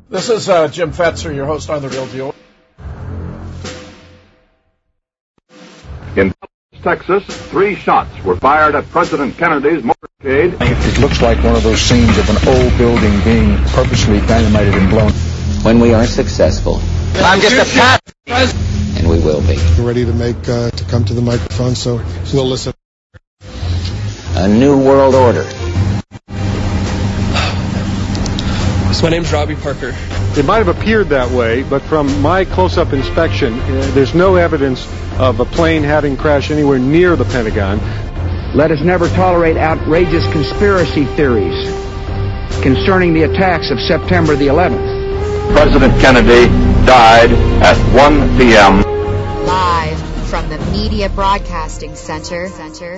This is Jim Fetzer, your host on The Real Deal. In Texas, 3 shots were fired at President Kennedy's motorcade. It looks like one of those scenes of an old building being purposely dynamited and blown. When we are successful, I'm just a pat, and we will be. We're ready to come to the microphone, so we'll listen. A new world order. So my name's Robbie Parker. It might have appeared that way, but from my close-up inspection, there's no evidence of a plane having crashed anywhere near the Pentagon. Let us never tolerate outrageous conspiracy theories concerning the attacks of September the 11th. President Kennedy died at 1 p.m. Live from the Media Broadcasting Center.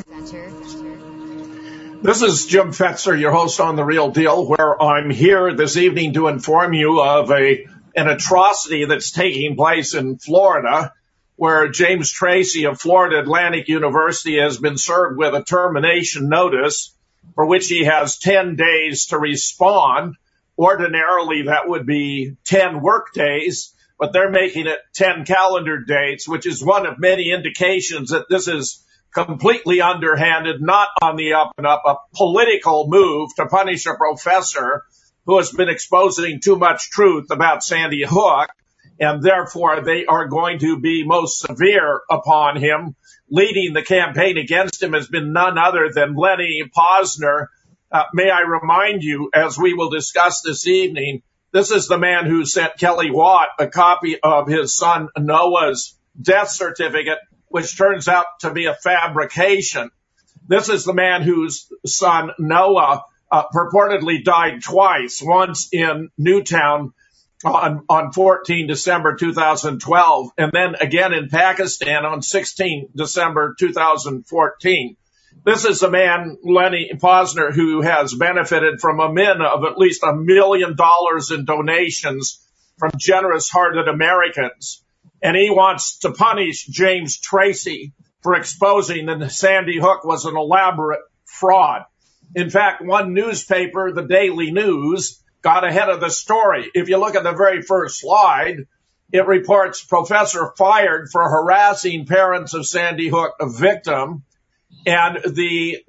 This is Jim Fetzer, your host on The Real Deal, where I'm here this evening to inform you of an atrocity that's taking place in Florida, where James Tracy of Florida Atlantic University has been served with a termination notice for which he has 10 days to respond. Ordinarily, that would be 10 work days, but they're making it 10 calendar dates, which is one of many indications that this is completely underhanded, not on the up and up, a political move to punish a professor who has been exposing too much truth about Sandy Hook, and therefore they are going to be most severe upon him. Leading the campaign against him has been none other than Lenny Posner. May I remind you, as we will discuss this evening, this is the man who sent Kelly Watt a copy of his son Noah's death certificate, which turns out to be a fabrication. This is the man whose son Noah purportedly died twice, once in Newtown on 14 December 2012, and then again in Pakistan on 16 December 2014. This is a man, Lenny Posner, who has benefited from a min of at least $1 million in donations from generous-hearted Americans. And he wants to punish James Tracy for exposing that Sandy Hook was an elaborate fraud. In fact, one newspaper, the Daily News, got ahead of the story. If you look at the very first slide, it reports professor fired for harassing parents of Sandy Hook, a victim, and the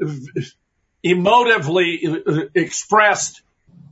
emotively expressed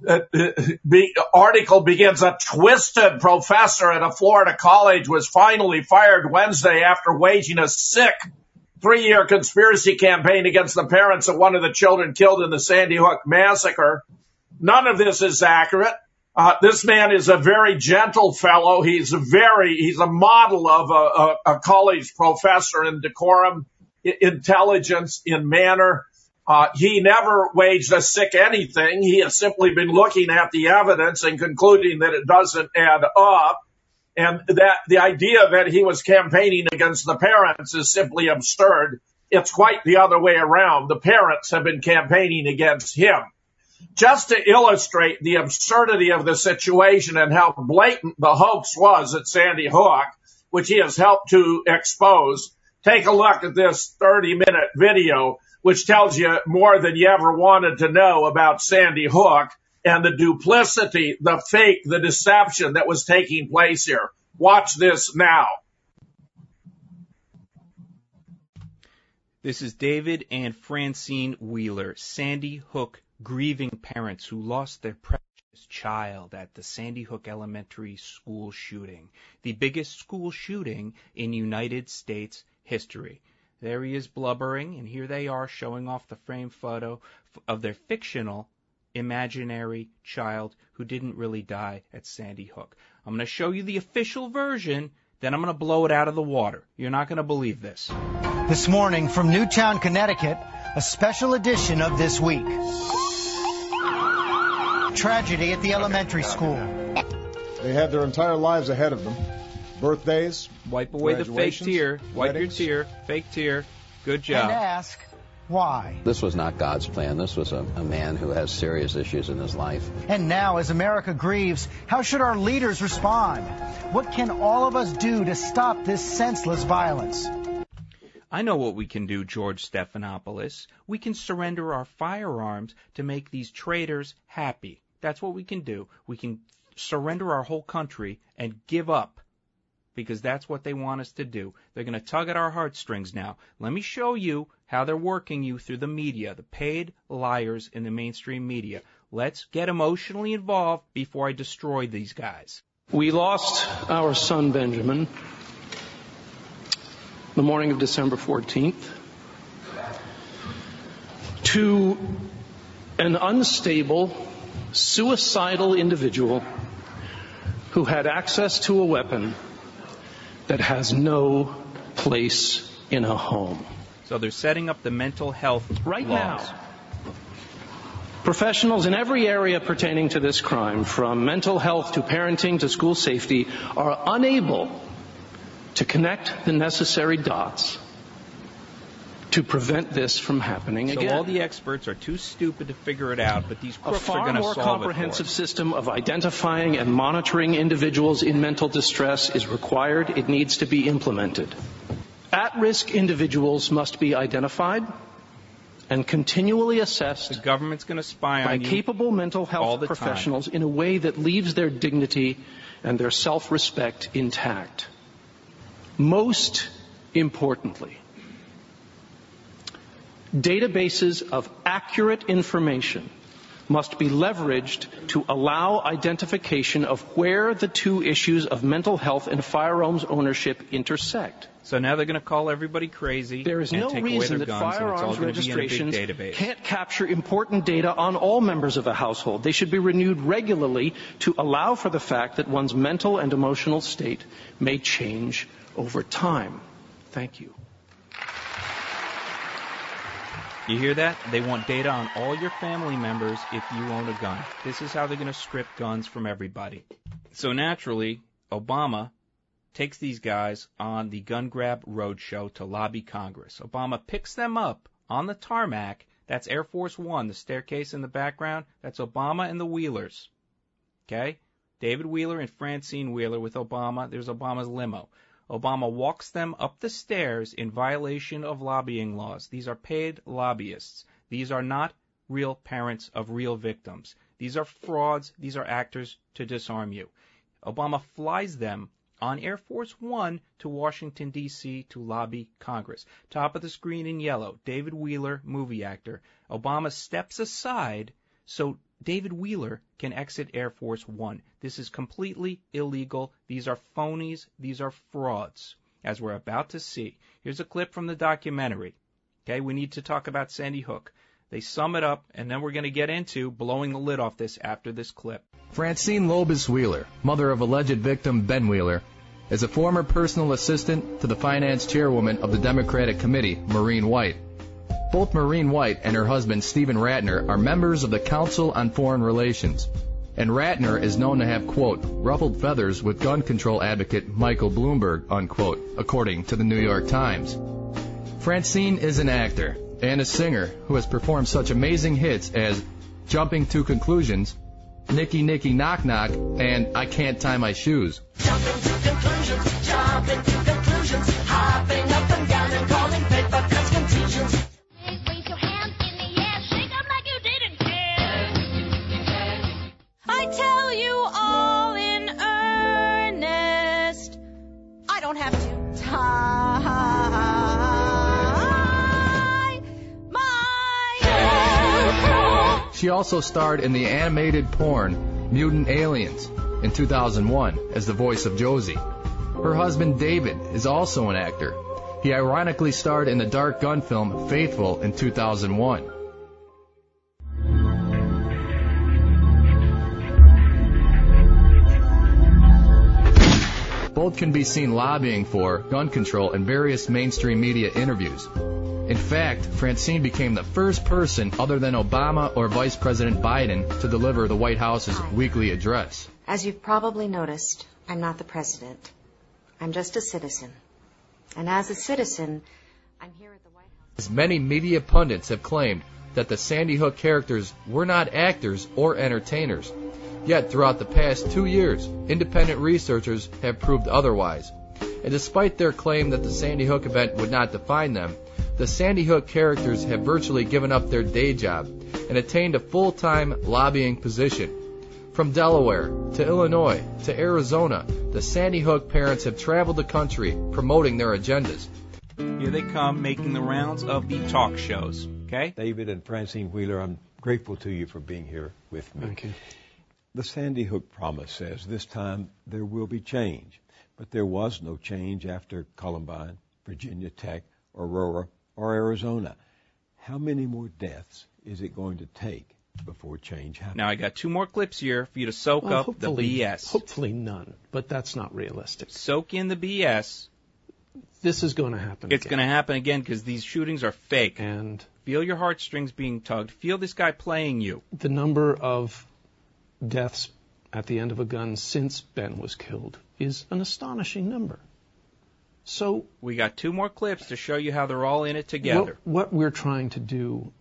article begins, a twisted professor at a Florida college was finally fired Wednesday after waging a sick 3-year conspiracy campaign against the parents of one of the children killed in the Sandy Hook massacre. None of this is accurate. This man is a very gentle fellow. He's a model of a college professor in decorum, intelligence, in manner. He never waged a sick anything. He has simply been looking at the evidence and concluding that it doesn't add up. And that the idea that he was campaigning against the parents is simply absurd. It's quite the other way around. The parents have been campaigning against him. Just to illustrate the absurdity of the situation and how blatant the hoax was at Sandy Hook, which he has helped to expose, take a look at this 30-minute video, which tells you more than you ever wanted to know about Sandy Hook and the duplicity, the fake, the deception that was taking place here. Watch this now. This is David and Francine Wheeler, Sandy Hook grieving parents who lost their precious child at the Sandy Hook Elementary School shooting, the biggest school shooting in United States history. There he is blubbering, and here they are showing off the framed photo of their fictional, imaginary child who didn't really die at Sandy Hook. I'm going to show you the official version, then I'm going to blow it out of the water. You're not going to believe this. This morning from Newtown, Connecticut, a special edition of This Week. Tragedy at the elementary school. They had their entire lives ahead of them. Birthdays. Wipe away the fake tear. Wipe your tear. Fake tear. Good job. And ask why. This was not God's plan. This was a man who has serious issues in his life. And now, as America grieves, how should our leaders respond? What can all of us do to stop this senseless violence? I know what we can do, George Stephanopoulos. We can surrender our firearms to make these traitors happy. That's what we can do. We can surrender our whole country and give up, because that's what they want us to do. They're going to tug at our heartstrings now. Let me show you how they're working you through the media, the paid liars in the mainstream media. Let's get emotionally involved before I destroy these guys. We lost our son Benjamin the morning of December 14th to an unstable, suicidal individual who had access to a weapon that has no place in a home. So they're setting up the mental health right laws. Now. Professionals in every area pertaining to this crime, from mental health to parenting to school safety, are unable to connect the necessary dots to prevent this from happening again. So all the experts are too stupid to figure it out, but these crooks are going to solve it. A far more comprehensive system of identifying and monitoring individuals in mental distress is required. It needs to be implemented. At-risk individuals must be identified and continually assessed. The government's going to spy by on you capable mental health professionals in a way that leaves their dignity and their self-respect intact. Most importantly, databases of accurate information must be leveraged to allow identification of where the two issues of mental health and firearms ownership intersect. So now they're going to call everybody crazy. There is no take reason away their that guns, firearms registrations database. Can't capture important data on all members of a household. They should be renewed regularly to allow for the fact that one's mental and emotional state may change over time. Thank you. You hear that? They want data on all your family members if you own a gun. This is how they're going to strip guns from everybody. So naturally, Obama takes these guys on the gun grab roadshow to lobby Congress. Obama picks them up on the tarmac. That's Air Force One, the staircase in the background. That's Obama and the Wheelers. Okay? David Wheeler and Francine Wheeler with Obama. There's Obama's limo. Obama walks them up the stairs in violation of lobbying laws. These are paid lobbyists. These are not real parents of real victims. These are frauds. These are actors to disarm you. Obama flies them on Air Force One to Washington, D.C. to lobby Congress. Top of the screen in yellow, David Wheeler, movie actor. Obama steps aside so David Wheeler can exit Air Force One. This is completely illegal. These are phonies. These are frauds, as we're about to see. Here's a clip from the documentary. Okay, we need to talk about Sandy Hook. They sum it up, and then we're going to get into blowing the lid off this after this clip. Francine Lobis Wheeler, mother of alleged victim Ben Wheeler, is a former personal assistant to the finance chairwoman of the Democratic Committee, Maureen White. Both Maureen White and her husband, Stephen Ratner, are members of the Council on Foreign Relations. And Ratner is known to have, quote, ruffled feathers with gun control advocate Michael Bloomberg, unquote, according to the New York Times. Francine is an actor and a singer who has performed such amazing hits as Jumping to Conclusions, Nicky Nicky Knock Knock, and I Can't Tie My Shoes. Jumping to conclusions, jumping to conclusions, hopping up and down and calling paper cuts contusions. Wave your hands in the air, shake them like you didn't care. I tell you all in earnest, I don't have to tie my hair. She also starred in the animated porn Mutant Aliens in 2001 as the voice of Josie. Her husband David is also an actor. He ironically starred in the dark gun film Faithful in 2001. Both can be seen lobbying for gun control in various mainstream media interviews. In fact, Francine became the first person other than Obama or Vice President Biden to deliver the White House's weekly address. As you've probably noticed, I'm not the president. I'm just a citizen. And as a citizen, I'm here at the White House. As many media pundits have claimed that the Sandy Hook characters were not actors or entertainers. Yet, throughout the past 2 years, independent researchers have proved otherwise. And despite their claim that the Sandy Hook event would not define them, the Sandy Hook characters have virtually given up their day job and attained a full-time lobbying position. From Delaware to Illinois to Arizona, the Sandy Hook parents have traveled the country promoting their agendas. Here they come, making the rounds of the talk shows. Okay? David and Francine Wheeler, I'm grateful to you for being here with me. Thank you. The Sandy Hook promise says this time there will be change, but there was no change after Columbine, Virginia Tech, Aurora, or Arizona. How many more deaths is it going to take before change happens? Now, I got 2 more clips here for you to soak up the BS. Hopefully none, but that's not realistic. Soak in the BS. This is going to happen It's going to happen again because these shootings are fake. And feel your heartstrings being tugged. Feel this guy playing you. The number of deaths at the end of a gun since Ben was killed is an astonishing number. So we got 2 more clips to show you how they're all in it together. What we're trying to do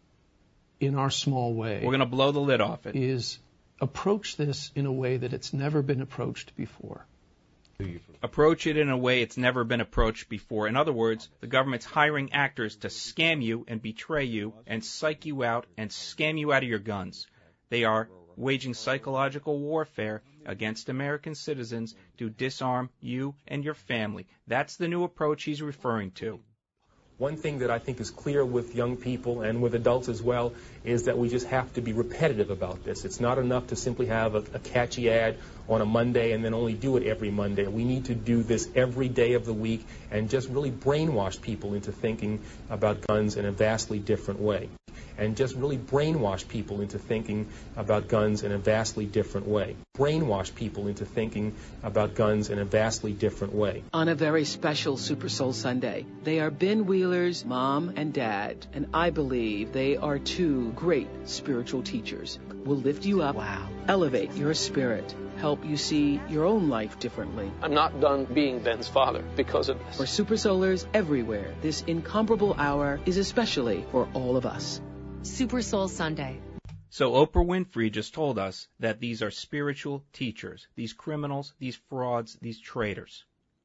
in our small way, we're going to blow the lid off it, is approach this in a way that it's never been approached before. Approach it in a way it's never been approached before. In other words, the government's hiring actors to scam you and betray you and psych you out and scam you out of your guns. They are waging psychological warfare against American citizens to disarm you and your family. That's the new approach he's referring to. One thing that I think is clear with young people and with adults as well is that we just have to be repetitive about this. It's not enough to simply have a catchy ad on a Monday and then only do it every Monday. We need to do this every day of the week and just really brainwash people into thinking about guns in a vastly different way. And just really brainwash people into thinking about guns in a vastly different way. Brainwash people into thinking about guns in a vastly different way. On a very special Super Soul Sunday, they are Ben Wheeler's mom and dad, and I believe they are 2 great spiritual teachers. Will lift you up, elevate your spirit, help you see your own life differently. I'm not done being Ben's father because of this. For Super Soulers everywhere, this incomparable hour is especially for all of us. Super Soul Sunday. So Oprah Winfrey just told us that these are spiritual teachers, these criminals, these frauds, these traitors.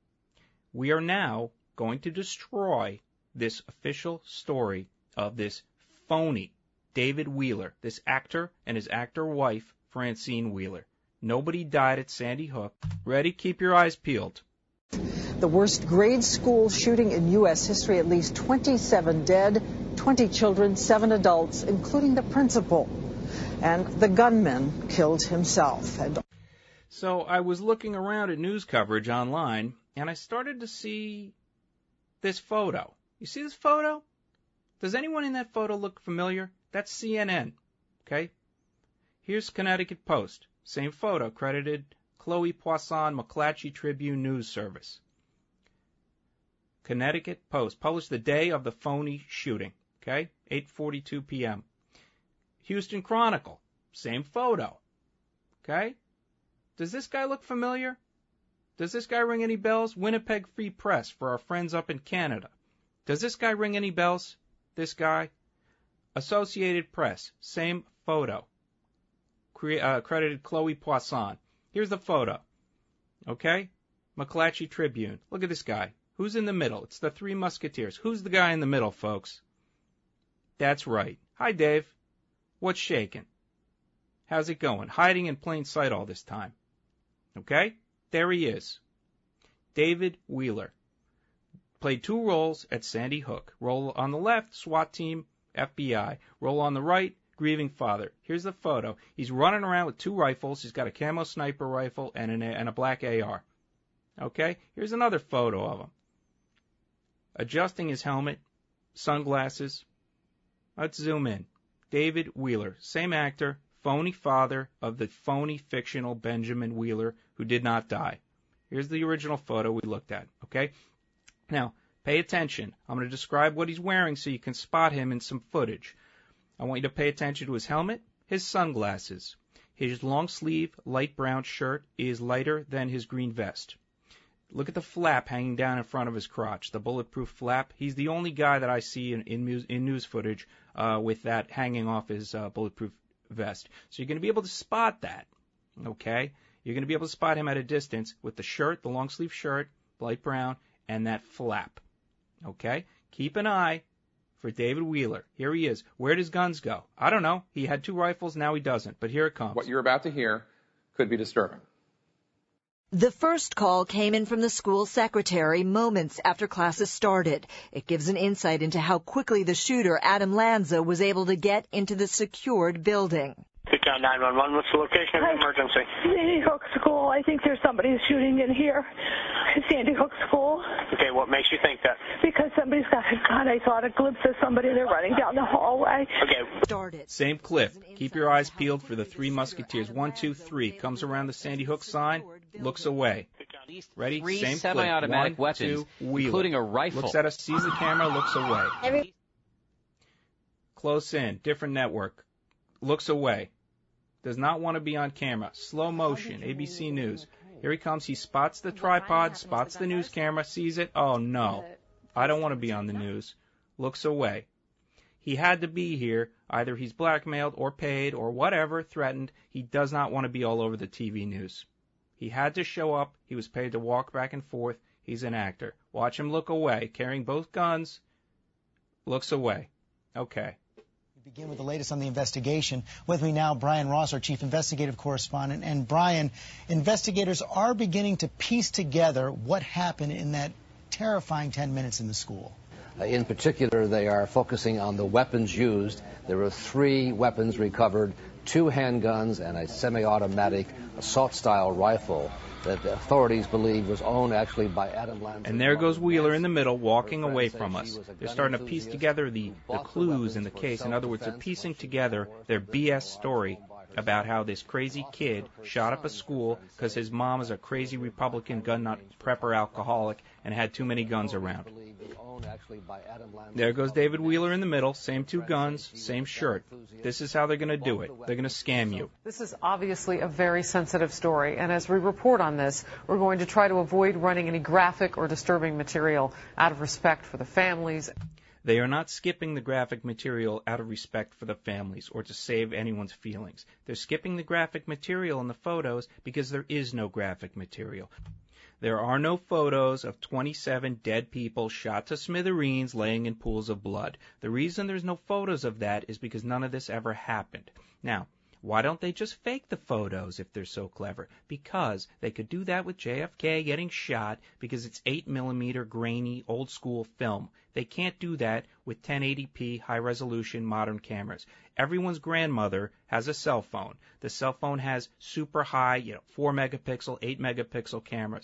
We are now going to destroy this official story of this phony David Wheeler, this actor and his actor wife, Francine Wheeler. Nobody died at Sandy Hook. Ready? Keep your eyes peeled. The worst grade school shooting in U.S. history, at least 27 dead, 20 children, 7 adults, including the principal. And the gunman killed himself. So I was looking around at news coverage online, and I started to see this photo. You see this photo? Does anyone in that photo look familiar? That's CNN. Okay? Here's Connecticut Post. Same photo, credited Chloe Poisson, McClatchy Tribune News Service. Connecticut Post, published the day of the phony shooting, okay, 8:42 p.m. Houston Chronicle, same photo, okay. Does this guy look familiar? Does this guy ring any bells? Winnipeg Free Press for our friends up in Canada. Does this guy ring any bells? This guy? Associated Press, same photo, credited Chloe Poisson. Here's the photo, okay. McClatchy Tribune, look at this guy. Who's in the middle? It's the 3 Musketeers. Who's the guy in the middle, folks? That's right. Hi, Dave. What's shaking? How's it going? Hiding in plain sight all this time. Okay? There he is. David Wheeler. Played 2 roles at Sandy Hook. Role on the left, SWAT team, FBI. Role on the right, grieving father. Here's the photo. He's running around with 2 rifles. He's got a camo sniper rifle and a black AR. Okay? Here's another photo of him. Adjusting his helmet, sunglasses. Let's zoom in. David Wheeler, same actor, phony father of the phony fictional Benjamin Wheeler, who did not die. Here's the original photo we looked at, okay? Now, pay attention. I'm going to describe what he's wearing so you can spot him in some footage. I want you to pay attention to his helmet, his sunglasses. His long-sleeve, light brown shirt is lighter than his green vest. Look at the flap hanging down in front of his crotch, the bulletproof flap. He's the only guy that I see in news footage with that hanging off his bulletproof vest. So you're going to be able to spot that, okay? You're going to be able to spot him at a distance with the shirt, the long-sleeve shirt, light brown, and that flap, okay? Keep an eye for David Wheeler. Here he is. Where does guns go? I don't know. He had 2 rifles, now he doesn't, but here it comes. What you're about to hear could be disturbing. The first call came in from the school secretary moments after classes started. It gives an insight into how quickly the shooter, Adam Lanza, was able to get into the secured building. 911, what's the location of the emergency? Sandy Hook School. I think there's somebody shooting in here. Sandy Hook School. Okay, what makes you think that? Because somebody's got a gun. I saw a glimpse of somebody. They're running down the hallway. Okay. Same clip. Keep your eyes peeled for the Three Musketeers. 1, 2, 3. Comes around the Sandy Hook sign, looks away. Ready? Three Same clip. semi-automatic 1, weapons, 2, Wheeler. including a rifle. Looks at us, sees the camera, looks away. Close in. Different network. Looks away. Does not want to be on camera. Slow motion. ABC News. Here he comes. He spots the tripod, spots the news camera, sees it. Oh, no. I don't want to be on the news. Looks away. He had to be here. Either he's blackmailed or paid or whatever, threatened. He does not want to be all over the TV news. He had to show up. He was paid to walk back and forth. He's an actor. Watch him look away, carrying both guns. Looks away. Okay. Begin with the latest on the investigation. With me now, Brian Ross, our chief investigative correspondent. And Brian, investigators are beginning to piece together what happened in that terrifying 10 minutes in the school. In particular, they are focusing on the weapons used. There were 3 weapons recovered, 2 handguns and a semi-automatic assault-style rifle that the authorities believe was owned actually by Adam Lanza. And there goes Wheeler in the middle, walking away from us. They're starting to piece together the clues in the case. In other words, they're piecing together their BS story about how this crazy kid shot up a school because his mom is a crazy Republican gun nut prepper alcoholic and had too many guns around. There goes David Wheeler in the middle, same 2 guns, same shirt. This is how they're going to do it. They're going to scam you. This is obviously a very sensitive story, and as we report on this, we're going to try to avoid running any graphic or disturbing material out of respect for the families. They are not skipping the graphic material out of respect for the families or to save anyone's feelings. They're skipping the graphic material in the photos because there is no graphic material. There are no photos of 27 dead people shot to smithereens laying in pools of blood. The reason there's no photos of that is because none of this ever happened. Now, why don't they just fake the photos if they're so clever? Because they could do that with JFK getting shot because it's 8mm grainy old school film. They can't do that with 1080p high-resolution modern cameras. Everyone's grandmother has a cell phone. The cell phone has super high, 4-megapixel, 8-megapixel cameras.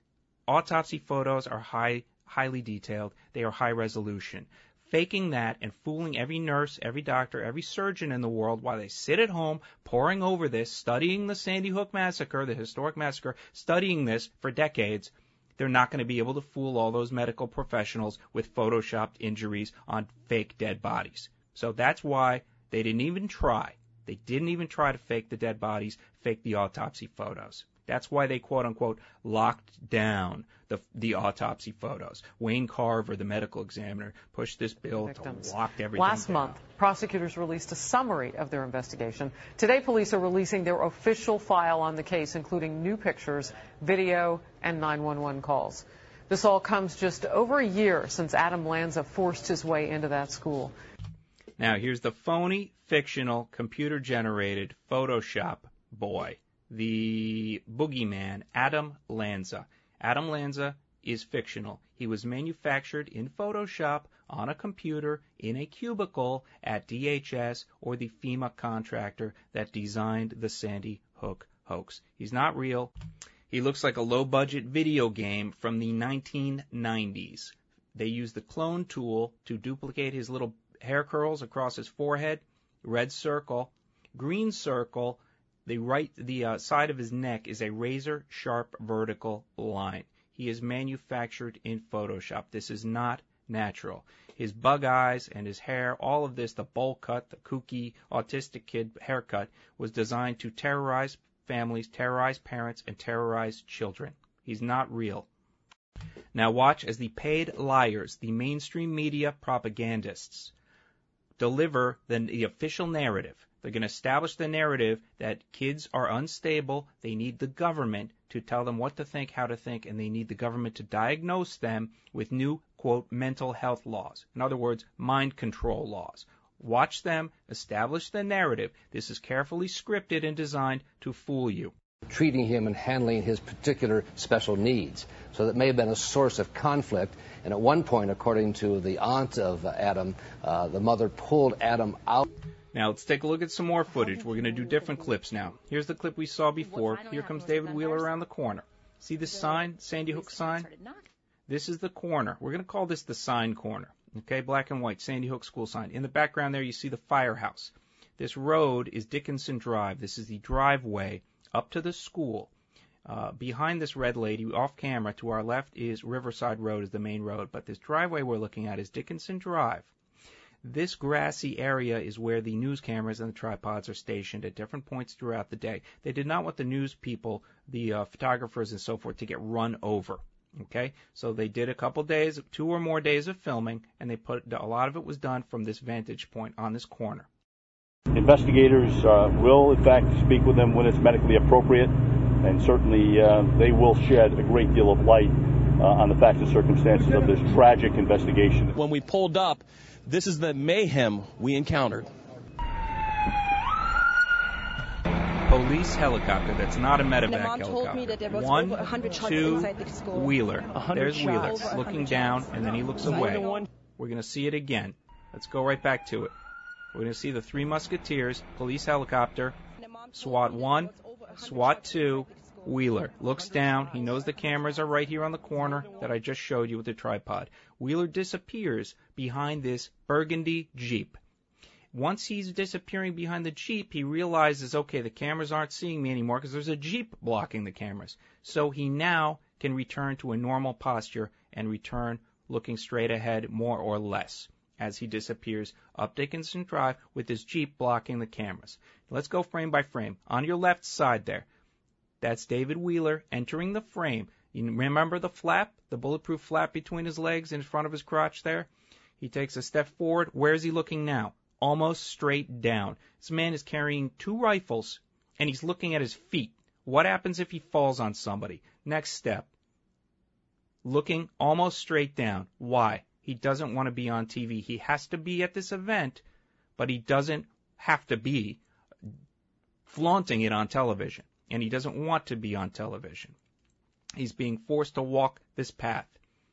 Autopsy photos are highly detailed. They are high resolution. Faking that and fooling every nurse, every doctor, every surgeon in the world while they sit at home poring over this, studying the Sandy Hook massacre, the historic massacre, studying this for decades, they're not going to be able to fool all those medical professionals with photoshopped injuries on fake dead bodies. So that's why they didn't even try. They didn't even try to fake the dead bodies, fake the autopsy photos. That's why they, quote-unquote, locked down the autopsy photos. Wayne Carver, the medical examiner, pushed this bill to lock everything Last down. month, prosecutors released a summary of their investigation. Today, police are releasing their official file on the case, including new pictures, video, and 911 calls. This all comes just over a year since Adam Lanza forced his way into that school. Now, here's the phony, fictional, computer-generated Photoshop boy. The boogeyman, Adam Lanza. Adam Lanza is fictional. He was manufactured in Photoshop on a computer in a cubicle at DHS or the FEMA contractor that designed the Sandy Hook hoax. He's not real. He looks like a low-budget video game from the 1990s. They used the clone tool to duplicate his little hair curls across his forehead. Red circle. Green circle. The side of his neck is a razor-sharp vertical line. He is manufactured in Photoshop. This is not natural. His bug eyes and his hair, all of this, the bowl cut, the kooky autistic kid haircut, was designed to terrorize families, terrorize parents, and terrorize children. He's not real. Now watch as the paid liars, the mainstream media propagandists, deliver the official narrative. They're going to establish the narrative that kids are unstable, they need the government to tell them what to think, how to think, and they need the government to diagnose them with new, quote, mental health laws. In other words, mind control laws. Watch them establish the narrative. This is carefully scripted and designed to fool you. treating him and handling his particular special needs. So that may have been a source of conflict. And at one point, according to the aunt of Adam, the mother pulled Adam out. Now let's take a look at some more footage. We're going to do different clips now. Here's the clip we saw before. Here comes David Wheeler around the corner. See this sign, Sandy Hook sign? This is the corner. We're going to call this the sign corner. Okay, black and white, Sandy Hook school sign. In the background there you see the firehouse. This road is Dickinson Drive. This is the driveway up to the school. Behind this red lady, off camera, to our left is Riverside Road, is the main road. But this driveway we're looking at is Dickinson Drive. This grassy area is where the news cameras and the tripods are stationed at different points throughout the day. They did not want the news people, the photographers and so forth, to get run over. Okay, so they did a couple days, 2 or more days of filming, and they put a lot of it was done from this vantage point on this corner. Investigators will, in fact, speak with them when it's medically appropriate, and certainly they will shed a great deal of light on the facts and circumstances of this tragic investigation. When we pulled up, this is the mayhem we encountered. Police helicopter that's not a medevac helicopter. 1, 2, Wheeler. There's Wheeler looking down, and then he looks away. We're going to see it again. Let's go right back to it. We're going to see the 3 Musketeers, police helicopter, SWAT 1, SWAT 2, Wheeler. Looks down. He knows the cameras are right here on the corner that I just showed you with the tripod. Wheeler disappears behind this burgundy Jeep. Once he's disappearing behind the Jeep, he realizes, okay, the cameras aren't seeing me anymore because there's a Jeep blocking the cameras. So he now can return to a normal posture and return looking straight ahead more or less as he disappears up Dickinson Drive with his Jeep blocking the cameras. Let's go frame by frame. On your left side there, that's David Wheeler entering the frame. You remember the flap, the bulletproof flap between his legs in front of his crotch there? He takes a step forward. Where's he looking now? Almost straight down. This man is carrying 2 rifles, and he's looking at his feet. What happens if he falls on somebody? Next step. Looking almost straight down. Why? He doesn't want to be on TV. He has to be at this event, but he doesn't have to be flaunting it on television. And he doesn't want to be on television. He's being forced to walk this path.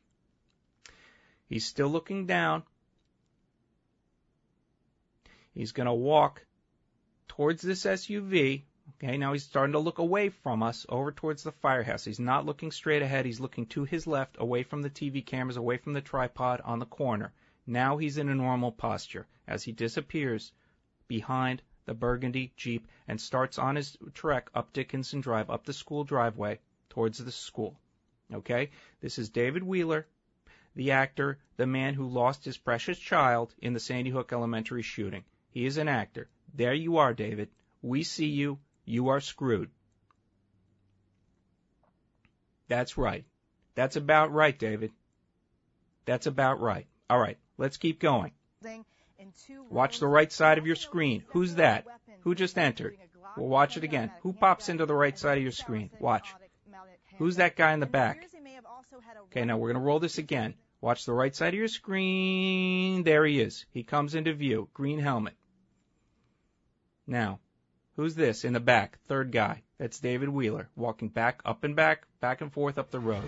He's still looking down. He's going to walk towards this SUV. Okay, now he's starting to look away from us, over towards the firehouse. He's not looking straight ahead. He's looking to his left, away from the TV cameras, away from the tripod on the corner. Now he's in a normal posture as he disappears behind the burgundy Jeep and starts on his trek up Dickinson Drive, up the school driveway towards the school. Okay, this is David Wheeler, the actor, the man who lost his precious child in the Sandy Hook Elementary shooting. He is an actor. There you are, David. We see you. You are screwed. That's right. That's about right, David. That's about right. All right, let's keep going. Watch the right side of your screen. Who's that? Who just entered? We'll watch it again. Who pops into the right side of your screen? Watch. Who's that guy in the back? Okay, now we're going to roll this again. Watch the right side of your screen. There he is. He comes into view. Green helmet. Now, who's this in the back? 3rd guy. That's David Wheeler, walking back and forth up the road.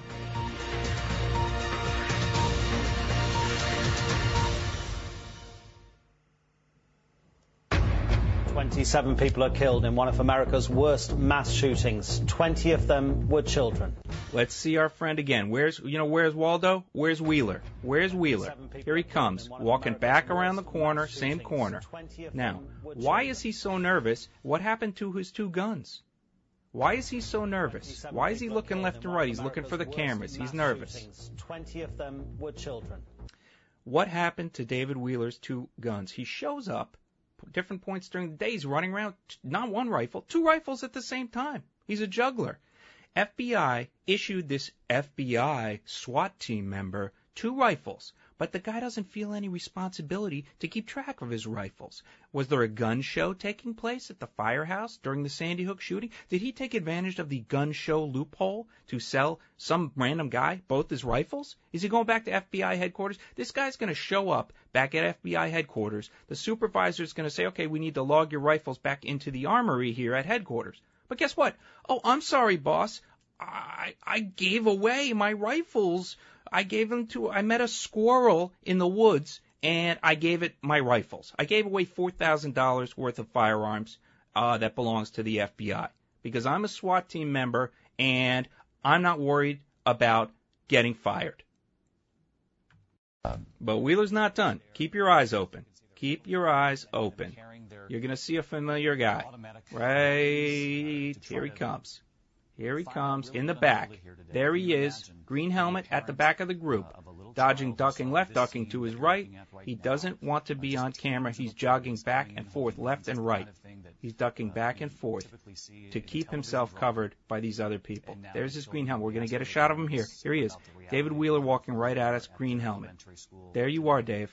27 people are killed in one of America's worst mass shootings. 20 of them were children. Let's see our friend again. Where's Waldo? Where's Wheeler? Where's Wheeler? Here he comes, walking back around the corner, same corner. Now, why is he so nervous? What happened to his 2 guns? Why is he so nervous? Why is he looking left and right? He's looking for the cameras. He's nervous. 20 of them were children. What happened to David Wheeler's 2 guns? He shows up different points during the day. He's running around, not 1 rifle, 2 rifles at the same time. He's a juggler. FBI issued this FBI SWAT team member 2 rifles, but the guy doesn't feel any responsibility to keep track of his rifles. Was there a gun show taking place at the firehouse during the Sandy Hook shooting? Did he take advantage of the gun show loophole to sell some random guy both his rifles? Is he going back to FBI headquarters? This guy's going to show up back at FBI headquarters. The supervisor's going to say, okay, we need to log your rifles back into the armory here at headquarters. But guess what? Oh, I'm sorry, boss. I gave away my rifles. I met a squirrel in the woods, and I gave it my rifles. I gave away $4,000 worth of firearms that belongs to the FBI because I'm a SWAT team member, and I'm not worried about getting fired. But Wheeler's not done. Keep your eyes open. Keep your eyes open. You're going to see a familiar guy. Right here he comes. Here he comes in the back. There he is, green helmet at the back of the group. Dodging, ducking left, ducking to his right. He doesn't want to be on camera. He's jogging back and forth, left and right. He's ducking back and forth to keep himself covered by these other people. There's his green helmet. We're going to get a shot of him here. Here he is. David Wheeler walking right at us, green helmet. There you are, Dave.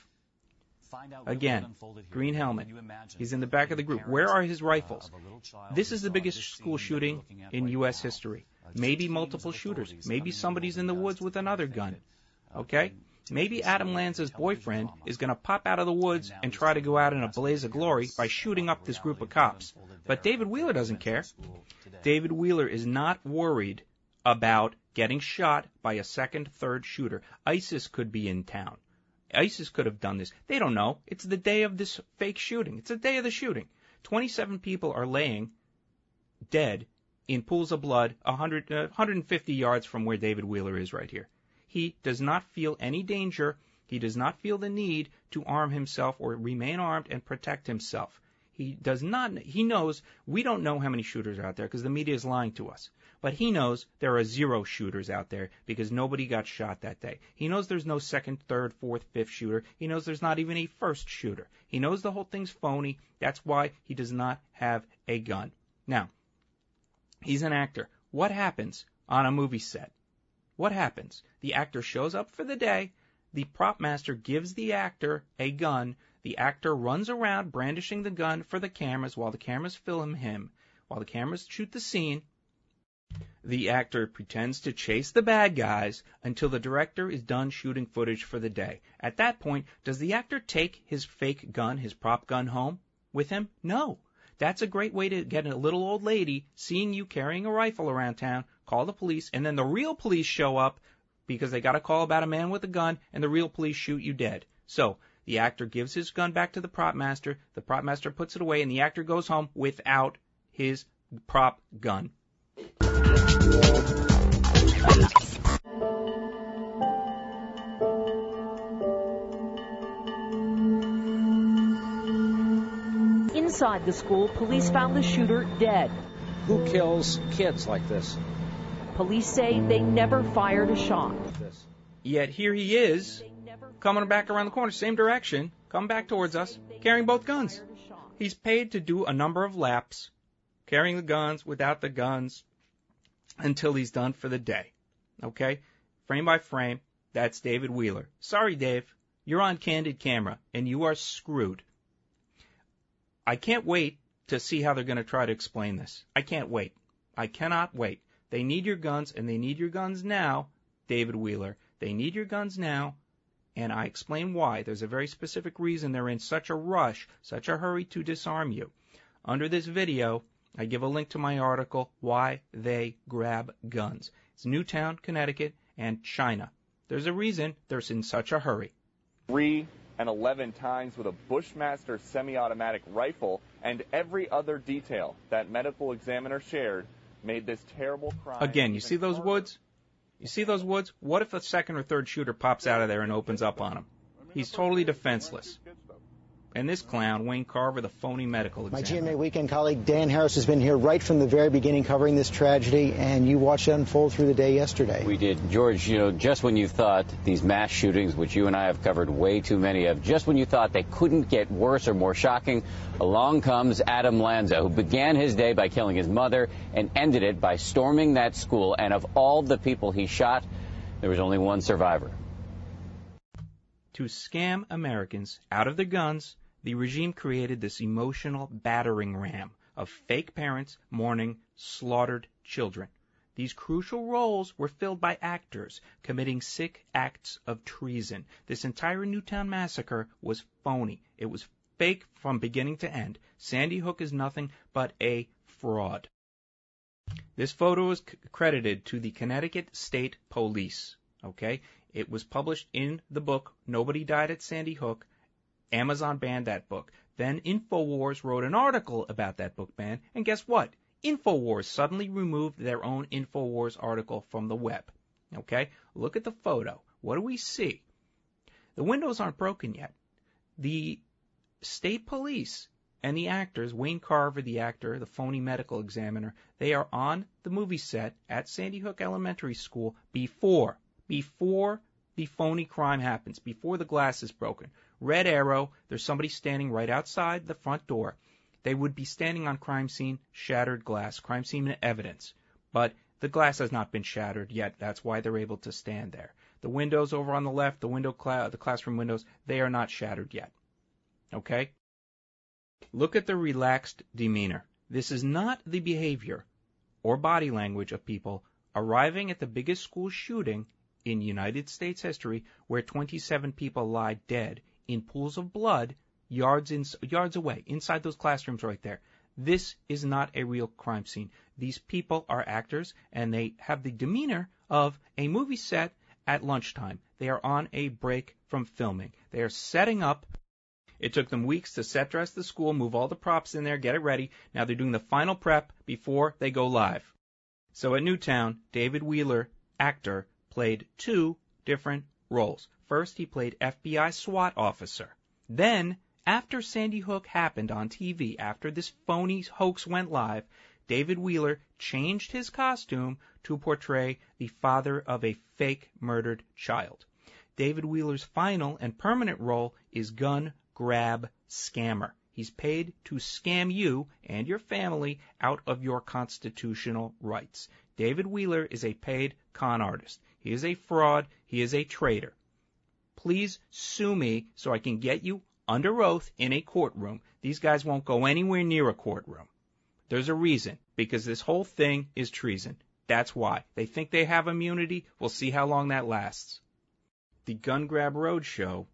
Again, green helmet. He's in the back of the group. Where are his rifles? This is the biggest school shooting in U.S. history. Maybe multiple shooters. Maybe somebody's in the woods with another gun. Okay? Maybe Adam Lanza's boyfriend is going to pop out of the woods and try to go out in a blaze of glory by shooting up this group of cops. But David Wheeler doesn't care. David Wheeler is not worried about getting shot by a second, third shooter. ISIS could be in town. ISIS could have done this. They don't know. It's the day of this fake shooting. It's the day of the shooting. 27 people are laying dead in pools of blood 150 yards from where David Wheeler is right here. He does not feel any danger. He does not feel the need to arm himself or remain armed and protect himself. He does not. He knows we don't know how many shooters are out there because the media is lying to us. But he knows there are 0 shooters out there because nobody got shot that day. He knows there's no second, third, fourth, fifth shooter. He knows there's not even a first shooter. He knows the whole thing's phony. That's why he does not have a gun. Now, he's an actor. What happens on a movie set? What happens? The actor shows up for the day. The prop master gives the actor a gun. The actor runs around brandishing the gun for the cameras while the cameras film him. While the cameras shoot the scene, the actor pretends to chase the bad guys until the director is done shooting footage for the day. At that point, does the actor take his fake gun, his prop gun, home with him? No. That's a great way to get a little old lady seeing you carrying a rifle around town, call the police, and then the real police show up because they got a call about a man with a gun, and the real police shoot you dead. So the actor gives his gun back to the prop master puts it away, and the actor goes home without his prop gun. Inside the school, police found the shooter dead. Who kills kids like this? Police say they never fired a shot. Yet here he is, coming back around the corner, same direction, coming back towards us, carrying both guns. He's paid to do a number of laps, carrying the guns, without the guns, until he's done for the day. Okay? Frame by frame, that's David Wheeler. Sorry, Dave, you're on candid camera, and you are screwed. I can't wait to see how they're going to try to explain this. I can't wait. I cannot wait. They need your guns, and they need your guns now, David Wheeler. They need your guns now, and I explain why. There's a very specific reason they're in such a rush, such a hurry to disarm you. Under this video, I give a link to my article, Why They Grab Guns. It's Newtown, Connecticut, and China. There's a reason they're in such a hurry. 3 and 11 times with a Bushmaster semi-automatic rifle, and every other detail that medical examiner shared made this terrible crime. Again, you see those woods? You see those woods? What if a second or third shooter pops out of there and opens up on him? He's totally defenseless. And this clown, Wayne Carver, the phony medical examiner. My GMA Weekend colleague Dan Harris has been here right from the very beginning covering this tragedy, and you watched it unfold through the day yesterday. We did. George, just when you thought these mass shootings, which you and I have covered way too many of, just when you thought they couldn't get worse or more shocking, along comes Adam Lanza, who began his day by killing his mother and ended it by storming that school. And of all the people he shot, there was only one survivor. To scam Americans out of their guns, the regime created this emotional battering ram of fake parents mourning slaughtered children. These crucial roles were filled by actors committing sick acts of treason. This entire Newtown massacre was phony. It was fake from beginning to end. Sandy Hook is nothing but a fraud. This photo is credited to the Connecticut State Police. Okay? It was published in the book Nobody Died at Sandy Hook. Amazon banned that book. Then InfoWars wrote an article about that book ban, and guess what? InfoWars suddenly removed their own InfoWars article from the web. Okay? Look at the photo. What do we see? The windows aren't broken yet. The state police and the actors, Wayne Carver, the actor, the phony medical examiner, they are on the movie set at Sandy Hook Elementary School before the phony crime happens, before the glass is broken. Red arrow, there's somebody standing right outside the front door. They would be standing on crime scene, shattered glass, crime scene evidence. But the glass has not been shattered yet. That's why they're able to stand there. The windows over on the left, the classroom windows, they are not shattered yet. Okay? Look at the relaxed demeanor. This is not the behavior or body language of people arriving at the biggest school shooting in United States history, where 27 people lie dead in pools of blood yards away, inside those classrooms right there. This is not a real crime scene. These people are actors, and they have the demeanor of a movie set at lunchtime. They are on a break from filming. They are setting up. It took them weeks to set dress the school, move all the props in there, get it ready. Now they're doing the final prep before they go live. So at Newtown, David Wheeler, actor, played two different roles. First, he played FBI SWAT officer. Then, after Sandy Hook happened on TV, after this phony hoax went live, David Wheeler changed his costume to portray the father of a fake murdered child. David Wheeler's final and permanent role is gun grab scammer. He's paid to scam you and your family out of your constitutional rights. David Wheeler is a paid con artist. He is a fraud. He is a traitor. Please sue me so I can get you under oath in a courtroom. These guys won't go anywhere near a courtroom. There's a reason, because this whole thing is treason. That's why. They think they have immunity. We'll see how long that lasts. The Gun Grab Roadshow,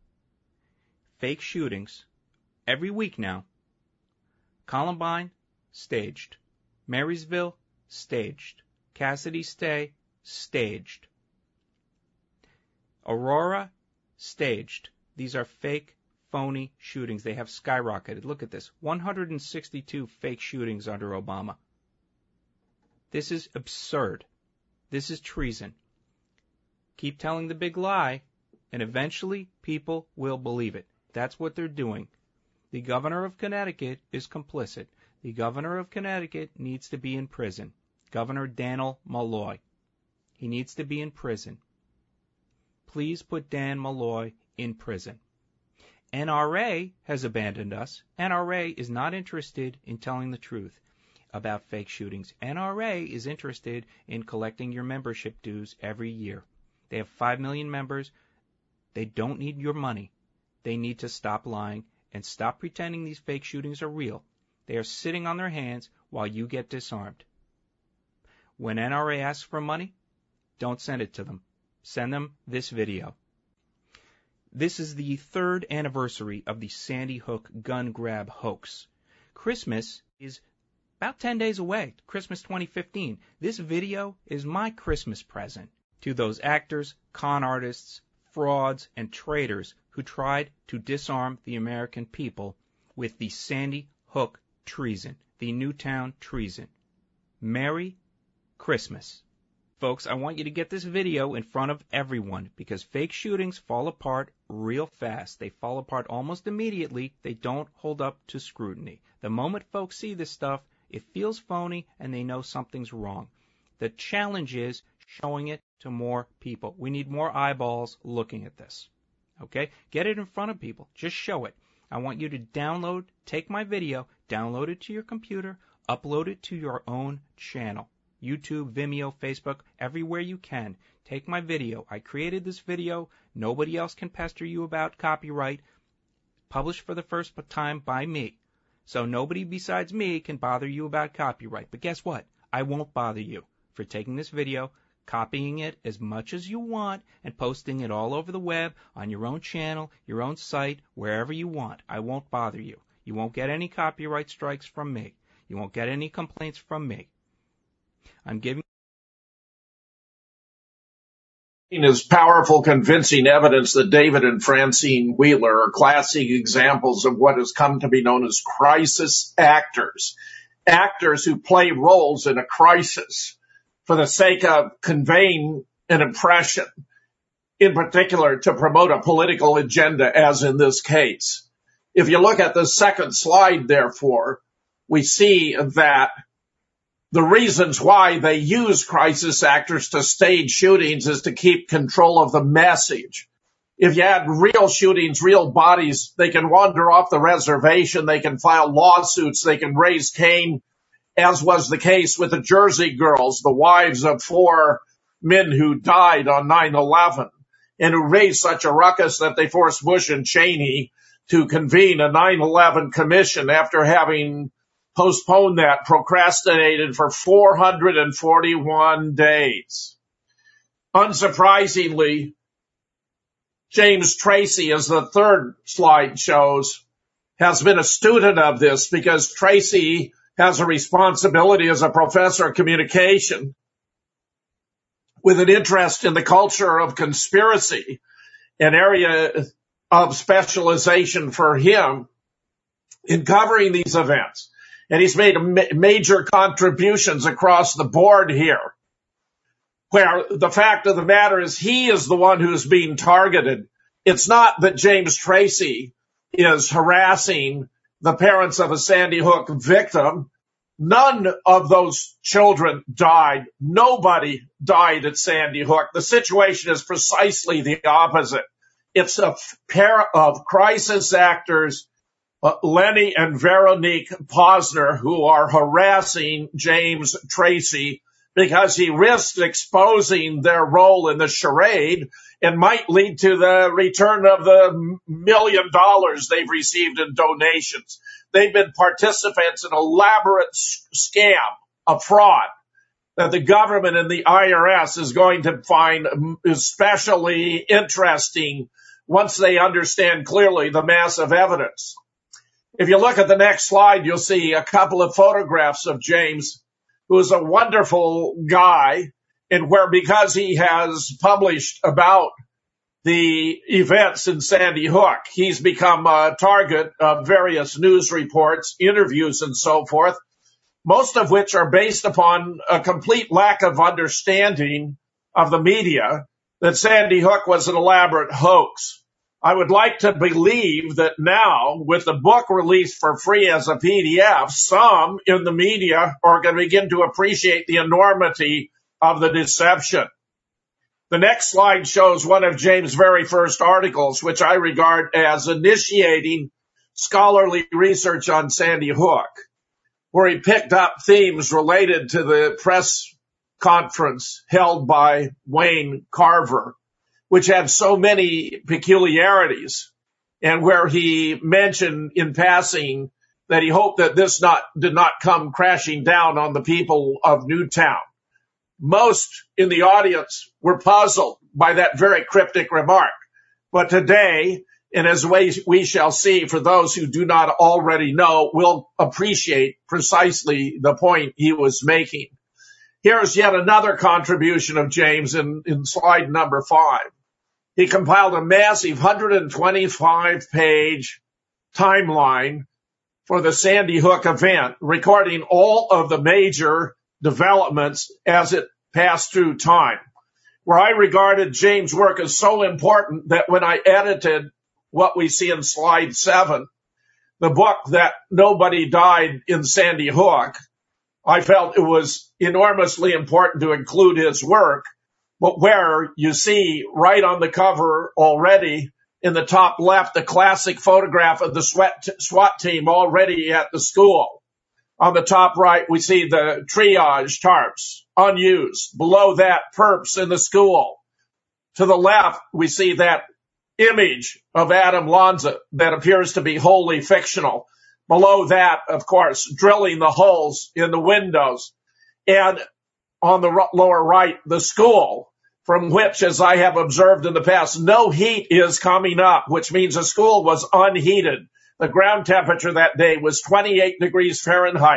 fake shootings, every week now. Columbine, staged. Marysville, staged. Cassidy Stay, staged. Aurora, staged. These are fake, phony shootings. They have skyrocketed. Look at this. 162 fake shootings under Obama. This is absurd. This is treason. Keep telling the big lie, and eventually people will believe it. That's what they're doing. The governor of Connecticut is complicit. The governor of Connecticut needs to be in prison. Governor Dannel Malloy. He needs to be in prison. Please put Dan Malloy in prison. NRA has abandoned us. NRA is not interested in telling the truth about fake shootings. NRA is interested in collecting your membership dues every year. They have 5 million members. They don't need your money. They need to stop lying and stop pretending these fake shootings are real. They are sitting on their hands while you get disarmed. When NRA asks for money, don't send it to them. Send them this video. This is the 3rd anniversary of the Sandy Hook gun grab hoax. Christmas is about 10 days away, Christmas 2015. This video is my Christmas present to those actors, con artists, frauds, and traitors who tried to disarm the American people with the Sandy Hook treason, the Newtown treason. Merry Christmas. Folks, I want you to get this video in front of everyone, because fake shootings fall apart real fast. They fall apart almost immediately. They don't hold up to scrutiny. The moment folks see this stuff, it feels phony and they know something's wrong. The challenge is showing it to more people. We need more eyeballs looking at this. Okay? Get it in front of people. Just show it. I want you to take my video, download it to your computer, upload it to your own channel. YouTube, Vimeo, Facebook, everywhere you can. Take my video. I created this video. Nobody else can pester you about copyright. Published for the first time by me. So nobody besides me can bother you about copyright. But guess what? I won't bother you for taking this video, copying it as much as you want, and posting it all over the web, on your own channel, your own site, wherever you want. I won't bother you. You won't get any copyright strikes from me. You won't get any complaints from me. I'm giving is powerful, convincing evidence that David and Francine Wheeler are classic examples of what has come to be known as crisis actors. Actors who play roles in a crisis for the sake of conveying an impression, in particular to promote a political agenda, as in this case. If you look at the second slide, therefore, we see that the reasons why they use crisis actors to stage shootings is to keep control of the message. If you had real shootings, real bodies, they can wander off the reservation, they can file lawsuits, they can raise Cain, as was the case with the Jersey girls, the wives of 4 men who died on 9/11, and who raised such a ruckus that they forced Bush and Cheney to convene a 9/11 commission after having postponed that, procrastinated for 441 days. Unsurprisingly, James Tracy, as the third slide shows, has been a student of this because Tracy has a responsibility as a professor of communication with an interest in the culture of conspiracy, an area of specialization for him in covering these events. And he's made major contributions across the board here, where the fact of the matter is he is the one who's being targeted. It's not that James Tracy is harassing the parents of a Sandy Hook victim. None of those children died. Nobody died at Sandy Hook. The situation is precisely the opposite. It's a pair of crisis actors, Lenny and Veronique Posner, who are harassing James Tracy because he risks exposing their role in the charade and might lead to the return of the $1 million they've received in donations. They've been participants in an elaborate scam, a fraud, that the government and the IRS is going to find especially interesting once they understand clearly the massive evidence. If you look at the next slide, you'll see a couple of photographs of James, who is a wonderful guy, and where because he has published about the events in Sandy Hook, he's become a target of various news reports, interviews, and so forth, most of which are based upon a complete lack of understanding of the media that Sandy Hook was an elaborate hoax. I would like to believe that now, with the book released for free as a PDF, some in the media are going to begin to appreciate the enormity of the deception. The next slide shows one of James' very first articles, which I regard as initiating scholarly research on Sandy Hook, where he picked up themes related to the press conference held by Wayne Carver, which had so many peculiarities, and where he mentioned in passing that he hoped that this did not come crashing down on the people of Newtown. Most in the audience were puzzled by that very cryptic remark. But today, and as we shall see, for those who do not already know, will appreciate precisely the point he was making. Here's yet another contribution of James in slide number 5. He compiled a massive 125-page timeline for the Sandy Hook event, recording all of the major developments as it passed through time, where I regarded James' work as so important that when I edited what we see in slide 7, the book that Nobody Died in Sandy Hook, I felt it was enormously important to include his work. But where you see right on the cover already in the top left, the classic photograph of the SWAT team already at the school. On the top right, we see the triage tarps unused. Below that, perps in the school. To the left, we see that image of Adam Lanza that appears to be wholly fictional. Below that, of course, drilling the holes in the windows. And on the lower right, the school, from which, as I have observed in the past, no heat is coming up, which means the school was unheated. The ground temperature that day was 28 degrees Fahrenheit.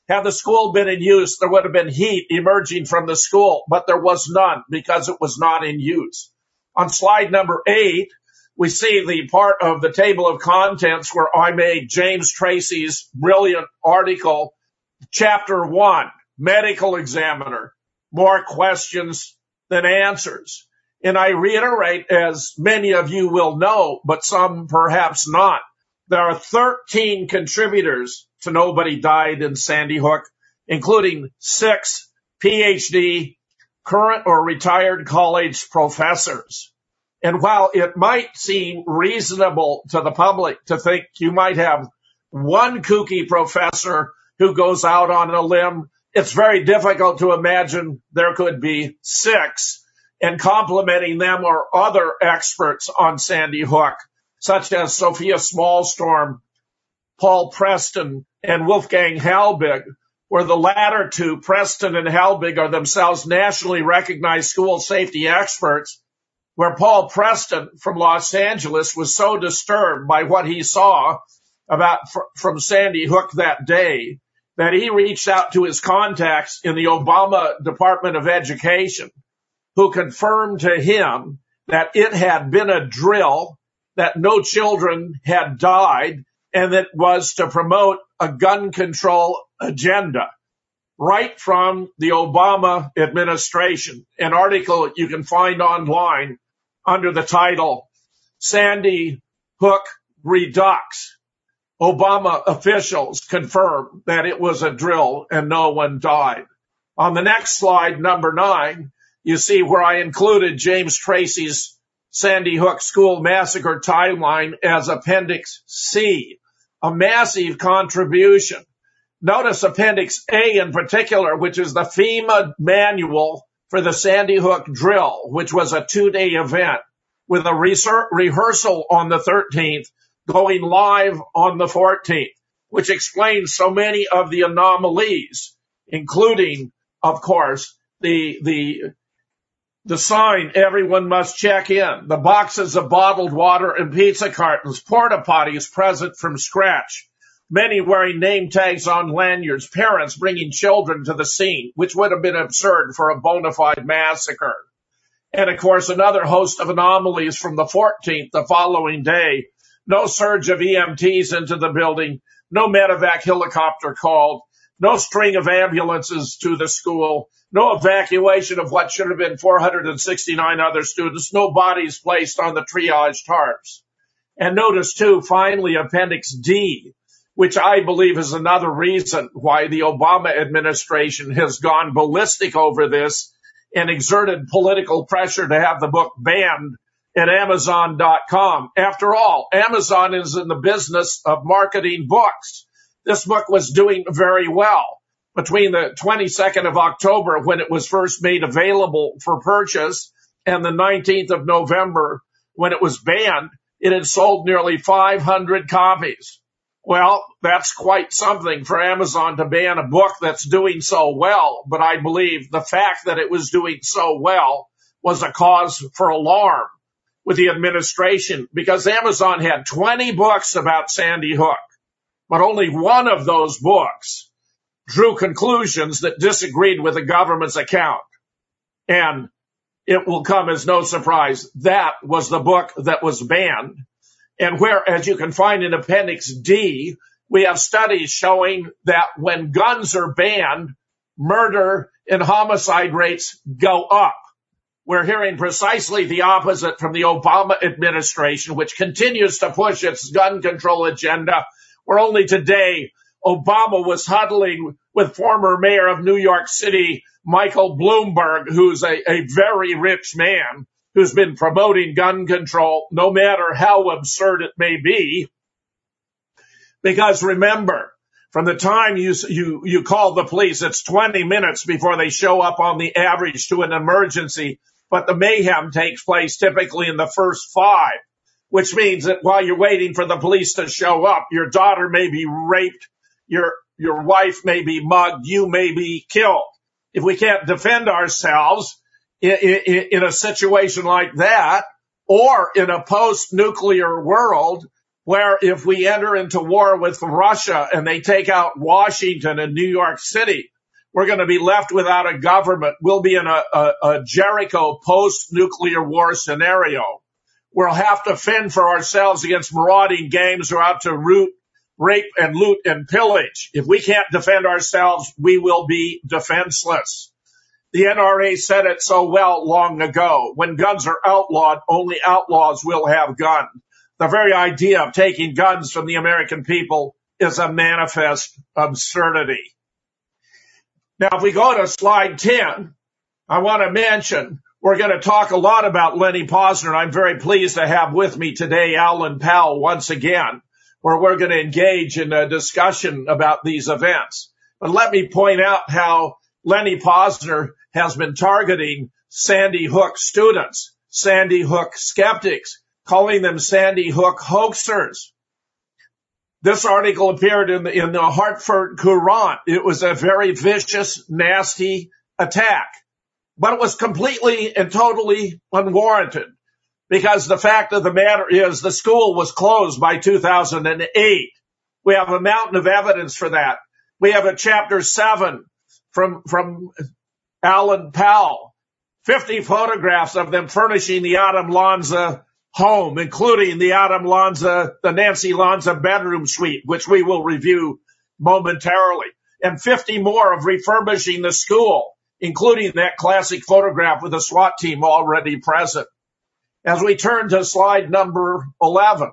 Had the school been in use, there would have been heat emerging from the school, but there was none because it was not in use. On slide number 8, we see the part of the table of contents where I made James Tracy's brilliant article, Chapter 1, Medical Examiner, More Questions Than Answers. And I reiterate, as many of you will know, but some perhaps not, there are 13 contributors to Nobody Died in Sandy Hook, including 6 PhD, current or retired college professors. And while it might seem reasonable to the public to think you might have one kooky professor who goes out on a limb, it's very difficult to imagine there could be 6, and complementing them are other experts on Sandy Hook, such as Sophia Smallstorm, Paul Preston, and Wolfgang Halbig, where the latter two, Preston and Halbig, are themselves nationally recognized school safety experts, where Paul Preston from Los Angeles was so disturbed by what he saw from Sandy Hook that day that he reached out to his contacts in the Obama Department of Education, who confirmed to him that it had been a drill, that no children had died, and that was to promote a gun control agenda right from the Obama administration. An article you can find online under the title, Sandy Hook Redux. Obama officials confirmed that it was a drill and no one died. On the next slide, number 9, you see where I included James Tracy's Sandy Hook School Massacre timeline as Appendix C, a massive contribution. Notice Appendix A in particular, which is the FEMA manual for the Sandy Hook drill, which was a 2-day event with a rehearsal on the 13th, going live on the 14th, which explains so many of the anomalies, including, of course, the sign, everyone must check in, the boxes of bottled water and pizza cartons, porta potties present from scratch, many wearing name tags on lanyards, parents bringing children to the scene, which would have been absurd for a bona fide massacre. And, of course, another host of anomalies from the 14th, the following day. No surge of EMTs into the building, no medevac helicopter called, no string of ambulances to the school, no evacuation of what should have been 469 other students, no bodies placed on the triage tarps. And notice, too, finally, Appendix D, which I believe is another reason why the Obama administration has gone ballistic over this and exerted political pressure to have the book banned at Amazon.com. After all, Amazon is in the business of marketing books. This book was doing very well. Between the 22nd of October, when it was first made available for purchase, and the 19th of November, when it was banned, it had sold nearly 500 copies. Well, that's quite something for Amazon to ban a book that's doing so well, but I believe the fact that it was doing so well was a cause for alarm with the administration, because Amazon had 20 books about Sandy Hook, but only one of those books drew conclusions that disagreed with the government's account. And it will come as no surprise, that was the book that was banned. And where, as you can find in Appendix D, we have studies showing that when guns are banned, murder and homicide rates go up. We're hearing precisely the opposite from the Obama administration, which continues to push its gun control agenda, where only today Obama was huddling with former mayor of New York City, Michael Bloomberg, who's a very rich man, who's been promoting gun control, no matter how absurd it may be. Because remember, from the time you call the police, it's 20 minutes before they show up on the average to an emergency, but the mayhem takes place typically in the first 5, which means that while you're waiting for the police to show up, your daughter may be raped, your wife may be mugged, you may be killed. If we can't defend ourselves in a situation like that, or in a post-nuclear world where if we enter into war with Russia and they take out Washington and New York City, we're going to be left without a government. We'll be in a Jericho post-nuclear war scenario. We'll have to fend for ourselves against marauding gangs who are out to rape and loot and pillage. If we can't defend ourselves, we will be defenseless. The NRA said it so well long ago. When guns are outlawed, only outlaws will have guns. The very idea of taking guns from the American people is a manifest absurdity. Now, if we go to slide 10, I want to mention we're going to talk a lot about Lenny Pozner. I'm very pleased to have with me today Alan Powell once again, where we're going to engage in a discussion about these events. But let me point out how Lenny Pozner has been targeting Sandy Hook students, Sandy Hook skeptics, calling them Sandy Hook hoaxers. This article appeared in the Hartford Courant. It was a very vicious, nasty attack, but it was completely and totally unwarranted because the fact of the matter is the school was closed by 2008. We have a mountain of evidence for that. We have a chapter 7 from Alan Powell, 50 photographs of them furnishing the Adam Lanza home, including the Nancy Lanza bedroom suite, which we will review momentarily, and 50 more of refurbishing the school, including that classic photograph with the SWAT team already present. As we turn to slide number 11,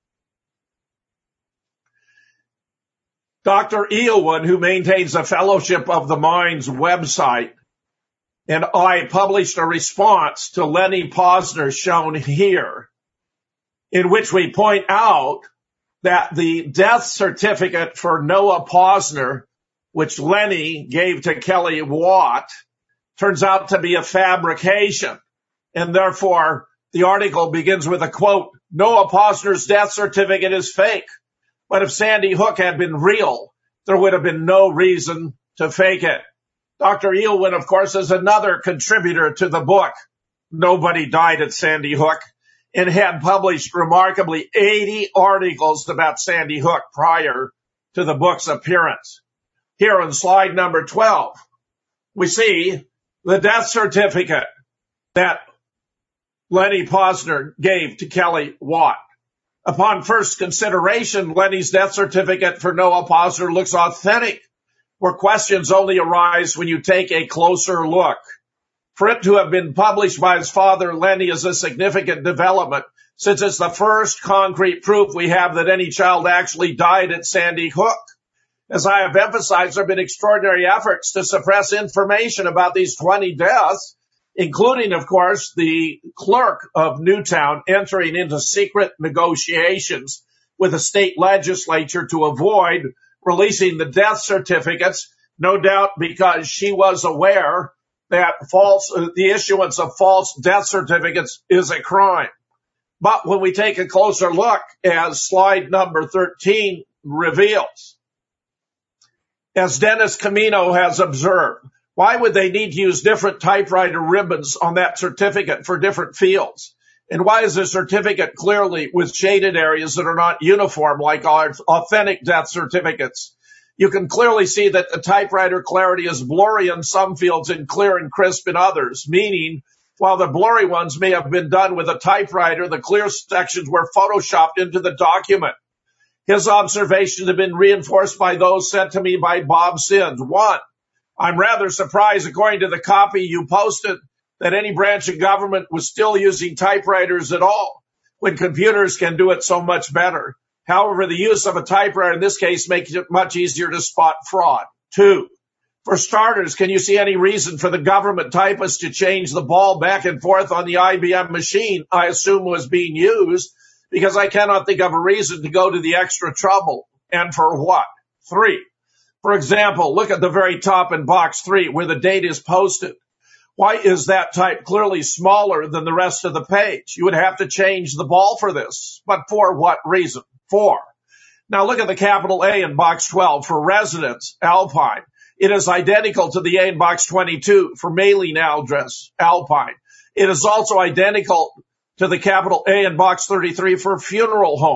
Dr. Eowyn, who maintains the Fellowship of the Mind's website, and I published a response to Lenny Pozner shown here, in which we point out that the death certificate for Noah Pozner, which Lenny gave to Kelly Watt, turns out to be a fabrication. And therefore, the article begins with a quote, Noah Pozner's death certificate is fake. But if Sandy Hook had been real, there would have been no reason to fake it. Dr. Eowyn, of course, is another contributor to the book, Nobody Died at Sandy Hook, and had published remarkably 80 articles about Sandy Hook prior to the book's appearance. Here on slide number 12, we see the death certificate that Lenny Pozner gave to Kelly Watt. Upon first consideration, Lenny's death certificate for Noah Pozner looks authentic, where questions only arise when you take a closer look. For it to have been published by his father, Lenny, is a significant development, since it's the first concrete proof we have that any child actually died at Sandy Hook. As I have emphasized, there have been extraordinary efforts to suppress information about these 20 deaths, including, of course, the clerk of Newtown entering into secret negotiations with the state legislature to avoid releasing the death certificates, no doubt because she was aware that the issuance of false death certificates is a crime. But when we take a closer look, as slide number 13 reveals, as Dennis Camino has observed, why would they need to use different typewriter ribbons on that certificate for different fields? And why is the certificate clearly with shaded areas that are not uniform like our authentic death certificates? You can clearly see that the typewriter clarity is blurry in some fields and clear and crisp in others, meaning while the blurry ones may have been done with a typewriter, the clear sections were photoshopped into the document. His observations have been reinforced by those sent to me by Bob Sins. 1, I'm rather surprised, according to the copy you posted, that any branch of government was still using typewriters at all, when computers can do it so much better. However, the use of a typewriter in this case makes it much easier to spot fraud. 2, for starters, can you see any reason for the government typist to change the ball back and forth on the IBM machine I assume was being used? Because I cannot think of a reason to go to the extra trouble. And for what? 3, for example, look at the very top in box 3 where the date is posted. Why is that type clearly smaller than the rest of the page? You would have to change the ball for this. But for what reason? 4. Now look at the capital A in box 12 for residence, Alpine. It is identical to the A in box 22 for mailing address, Alpine. It is also identical to the capital A in box 33 for funeral home.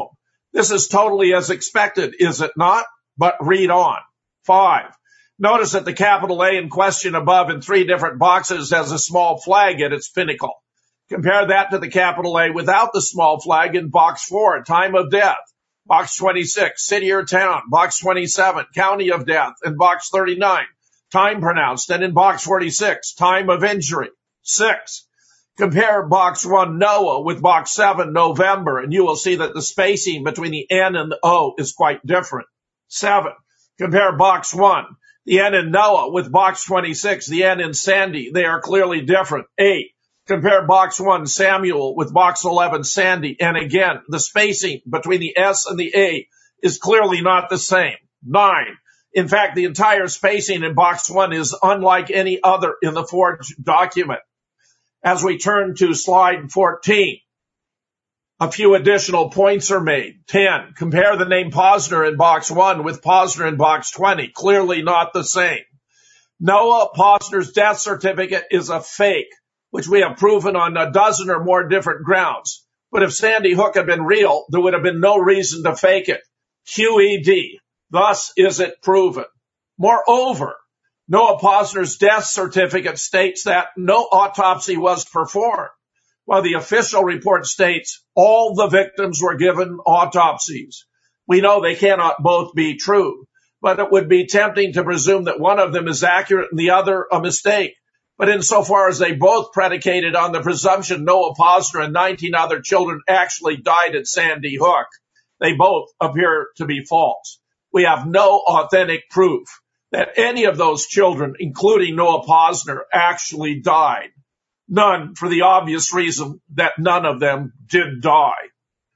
This is totally as expected, is it not? But read on. 5. Notice that the capital A in question above in 3 different boxes has a small flag at its pinnacle. Compare that to the capital A without the small flag in box 4, time of death. Box 26, city or town. Box 27, county of death. And box 39, time pronounced. And in box 46, time of injury. 6. Compare box 1, Noah, with box 7, November, and you will see that the spacing between the N and the O is quite different. 7. Compare box 1, the N in Noah, with box 26, the N in Sandy. They are clearly different. 8. Compare box 1, Samuel, with box 11, Sandy. And again, the spacing between the S and the A is clearly not the same. 9. In fact, the entire spacing in box 1 is unlike any other in the forged document. As we turn to slide 14, a few additional points are made. 10. Compare the name Posner in box 1 with Posner in box 20. Clearly not the same. Noah Posner's death certificate is a fake, which we have proven on a dozen or more different grounds. But if Sandy Hook had been real, there would have been no reason to fake it. QED. Thus is it proven. Moreover, Noah Posner's death certificate states that no autopsy was performed, while the official report states all the victims were given autopsies. We know they cannot both be true, but it would be tempting to presume that one of them is accurate and the other a mistake. But insofar as they both predicated on the presumption Noah Posner and 19 other children actually died at Sandy Hook, they both appear to be false. We have no authentic proof that any of those children, including Noah Posner, actually died. None, for the obvious reason that none of them did die.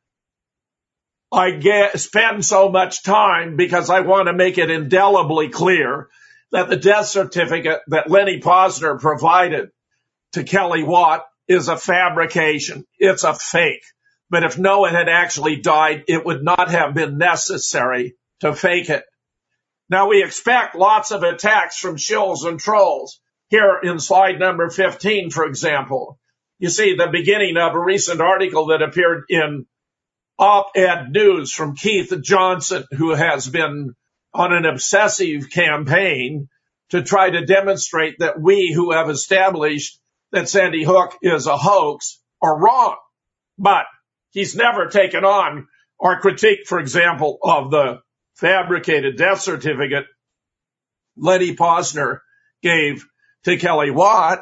I spend so much time because I want to make it indelibly clear that the death certificate that Lenny Posner provided to Kelly Watt is a fabrication. It's a fake. But if Noah had actually died, it would not have been necessary to fake it. Now, we expect lots of attacks from shills and trolls. Here in slide number 15, for example, you see the beginning of a recent article that appeared in Op-Ed News from Keith Johnson, who has been on an obsessive campaign to try to demonstrate that we who have established that Sandy Hook is a hoax are wrong. But he's never taken on our critique, for example, of the fabricated death certificate Lenny Posner gave to Kelly Watt.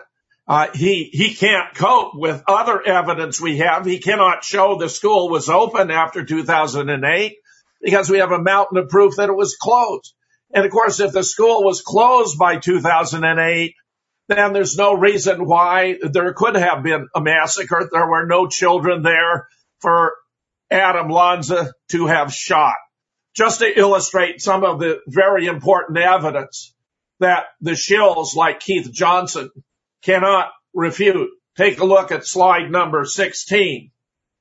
He can't cope with other evidence we have. He cannot show the school was open after 2008 because we have a mountain of proof that it was closed. And of course, if the school was closed by 2008, then there's no reason why there could have been a massacre. There were no children there for Adam Lanza to have shot. Just to illustrate some of the very important evidence that the shills like Keith Johnson cannot refute. Take a look at slide number 16.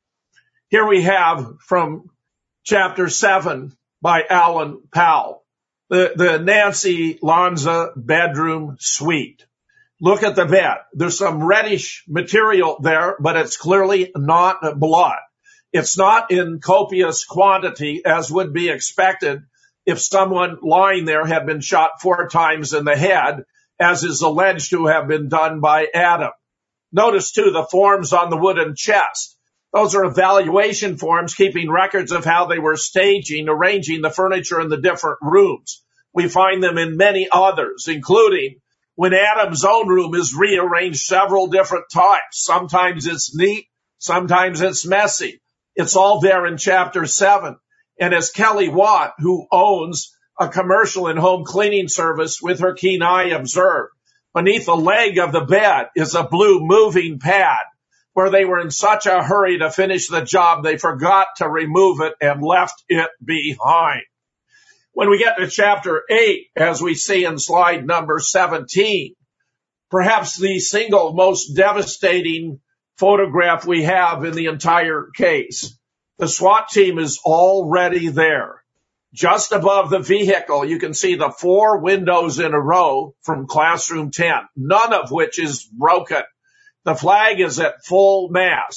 Here we have from chapter 7 by Alan Powell, the Nancy Lanza bedroom suite. Look at the bed. There's some reddish material there, but it's clearly not blood. It's not in copious quantity, as would be expected if someone lying there had been shot 4 times in the head, as is alleged to have been done by Adam. Notice, too, the forms on the wooden chest. Those are evaluation forms keeping records of how they were arranging the furniture in the different rooms. We find them in many others, including when Adam's own room is rearranged several different times. Sometimes it's neat, sometimes it's messy. It's all there in chapter 7. And as Kelly Watt, who owns a commercial and home cleaning service with her keen eye observed, beneath the leg of the bed is a blue moving pad where they were in such a hurry to finish the job they forgot to remove it and left it behind. When we get to chapter 8, as we see in slide number 17, perhaps the single most devastating photograph we have in the entire case. The SWAT team is already there. Just above the vehicle, you can see the 4 windows in a row from classroom 10, none of which is broken. The flag is at full mast.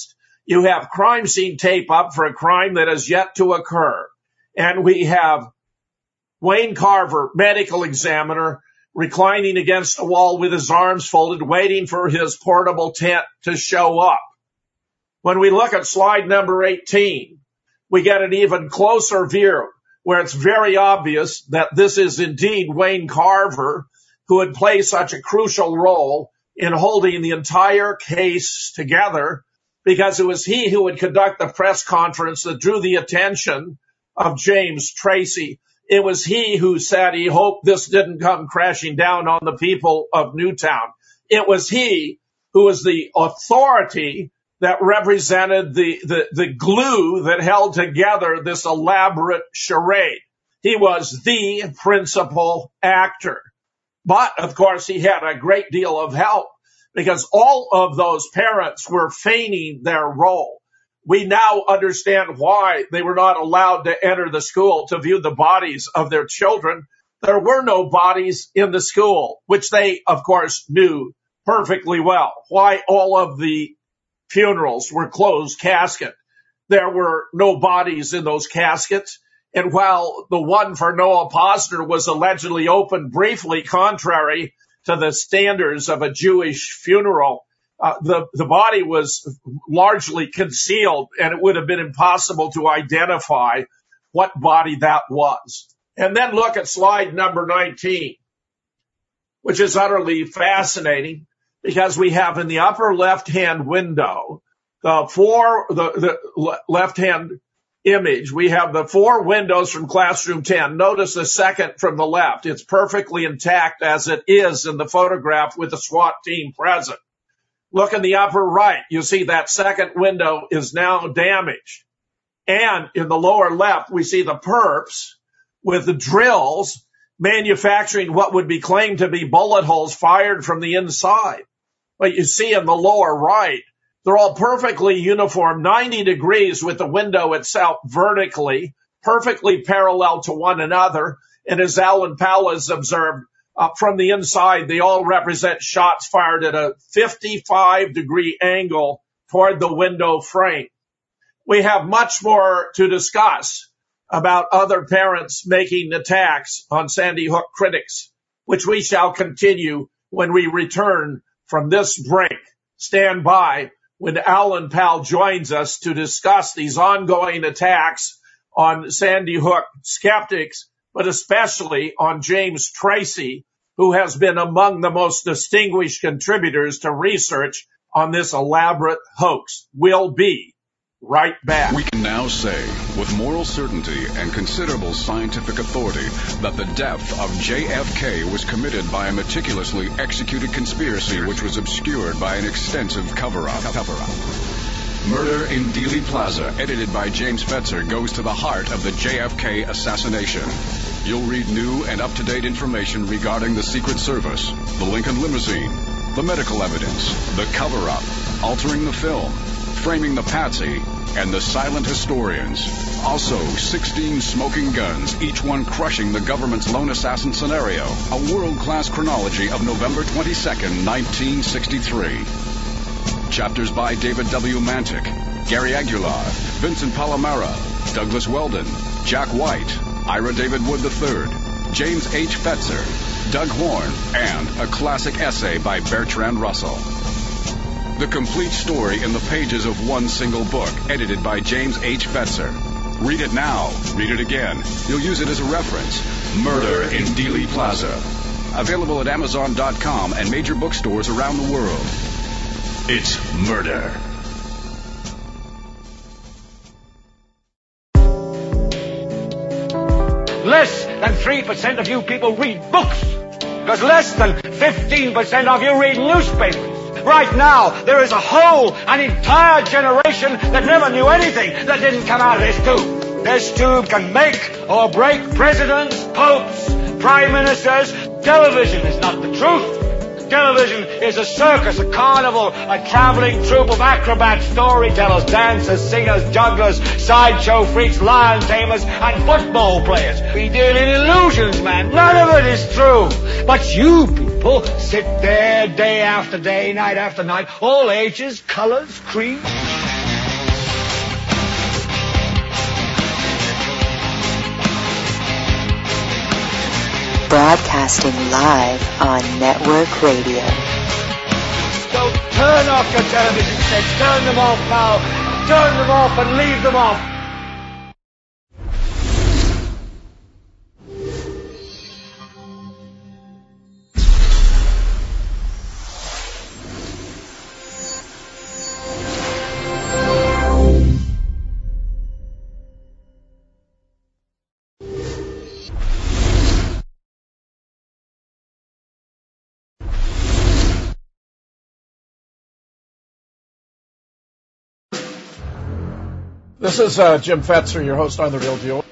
You have crime scene tape up for a crime that has yet to occur. And we have Wayne Carver, medical examiner, reclining against a wall with his arms folded, waiting for his portable tent to show up. When we look at slide number 18, we get an even closer view where it's very obvious that this is indeed Wayne Carver, who had played such a crucial role in holding the entire case together, because it was he who would conduct the press conference that drew the attention of James Tracy. It was he who said he hoped this didn't come crashing down on the people of Newtown. It was he who was the authority that represented the glue that held together this elaborate charade. He was the principal actor. But, of course, he had a great deal of help because all of those parents were feigning their role. We now understand why they were not allowed to enter the school to view the bodies of their children. There were no bodies in the school, which they, of course, knew perfectly well. Why all of the funerals were closed casket. There were no bodies in those caskets. And while the one for Noah Posner was allegedly opened briefly, contrary to the standards of a Jewish funeral, the body was largely concealed, and it would have been impossible to identify what body that was. And then look at slide number 19, which is utterly fascinating because we have in the upper left-hand window, the left-hand image, we have the 4 windows from classroom 10. Notice the second from the left. It's perfectly intact as it is in the photograph with the SWAT team present. Look in the upper right. You see that second window is now damaged. And in the lower left, we see the perps with the drills manufacturing what would be claimed to be bullet holes fired from the inside. But you see in the lower right, they're all perfectly uniform, 90 degrees with the window itself vertically, perfectly parallel to one another. And as Alan Powell has observed, from the inside, they all represent shots fired at a 55-degree angle toward the window frame. We have much more to discuss about other parents making attacks on Sandy Hook critics, which we shall continue when we return from this break. Stand by when Alan Powell joins us to discuss these ongoing attacks on Sandy Hook skeptics, but especially on James Tracy, who has been among the most distinguished contributors to research on this elaborate hoax. We'll be right back. We can now say with moral certainty and considerable scientific authority that the death of JFK was committed by a meticulously executed conspiracy which was obscured by an extensive cover-up. Murder in Dealey Plaza, edited by James Fetzer, goes to the heart of the JFK assassination. You'll read new and up-to-date information regarding the Secret Service, the Lincoln limousine, the medical evidence, the cover-up, altering the film, framing the patsy, and the silent historians. Also, 16 smoking guns, each one crushing the government's lone assassin scenario. A world-class chronology of November 22nd, 1963. Chapters by David W. Mantic, Gary Aguilar, Vincent Palomera, Douglas Weldon, Jack White, Ira David Wood III, James H. Fetzer, Doug Horn, and a classic essay by Bertrand Russell. The complete story in the pages of one single book, edited by James H. Fetzer. Read it now. Read it again. You'll use it as a reference. Murder in Dealey Plaza. Available at Amazon.com and major bookstores around the world. It's murder. Less than 3% of you people read books, because less than 15% of you read newspapers. Right now, there is a whole, an entire generation that never knew anything that didn't come out of this tube. This tube can make or break presidents, popes, prime ministers. Television is not the truth. Television is a circus, a carnival, a traveling troupe of acrobats, storytellers, dancers, singers, jugglers, sideshow freaks, lion tamers, and football players. We deal in illusions, man. None of it is true. But you people sit there day after day, night after night, all ages, colors, creeds. Broadcasting live on network radio. So turn off your television sets. Turn them off now. Turn them off and leave them off. This is Jim Fetzer, your host on The Real Deal.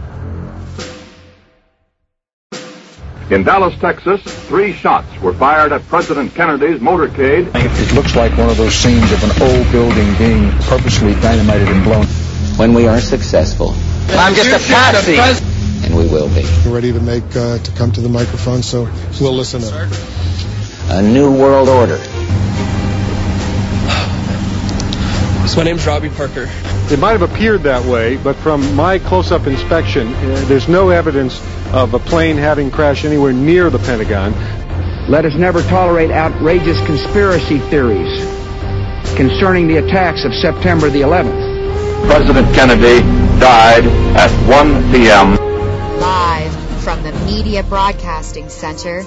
In Dallas, Texas, 3 shots were fired at President Kennedy's motorcade. It looks like one of those scenes of an old building being purposely dynamited and blown. When we are successful, I'm just a patsy, and we will be. We're ready to to come to the microphone, so we'll listen up. A new world order. My name's Robbie Parker. It might have appeared that way, but from my close-up inspection, there's no evidence of a plane having crashed anywhere near the Pentagon. Let us never tolerate outrageous conspiracy theories concerning the attacks of September the 11th. President Kennedy died at 1 p.m. Live from the Media Broadcasting Center.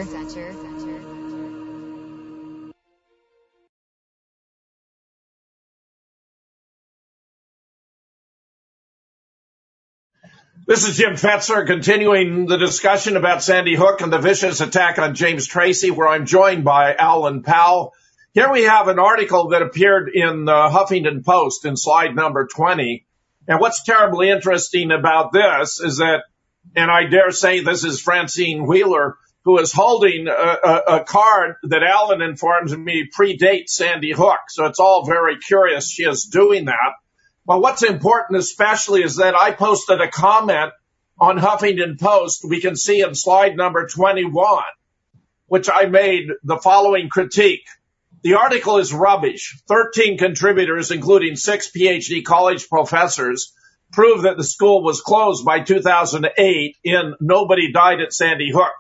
This is Jim Fetzer continuing the discussion about Sandy Hook and the vicious attack on James Tracy, where I'm joined by Alan Powell. Here we have an article that appeared in the Huffington Post in slide number 20. And what's terribly interesting about this is that, and I dare say this is Francine Wheeler, who is holding a card that Alan informs me predates Sandy Hook. So it's all very curious she is doing that. Well, what's important especially is that I posted a comment on Huffington Post. We can see in slide number 21, which I made the following critique. The article is rubbish. 13 contributors, including 6 PhD college professors, prove that the school was closed by 2008 in Nobody Died at Sandy Hook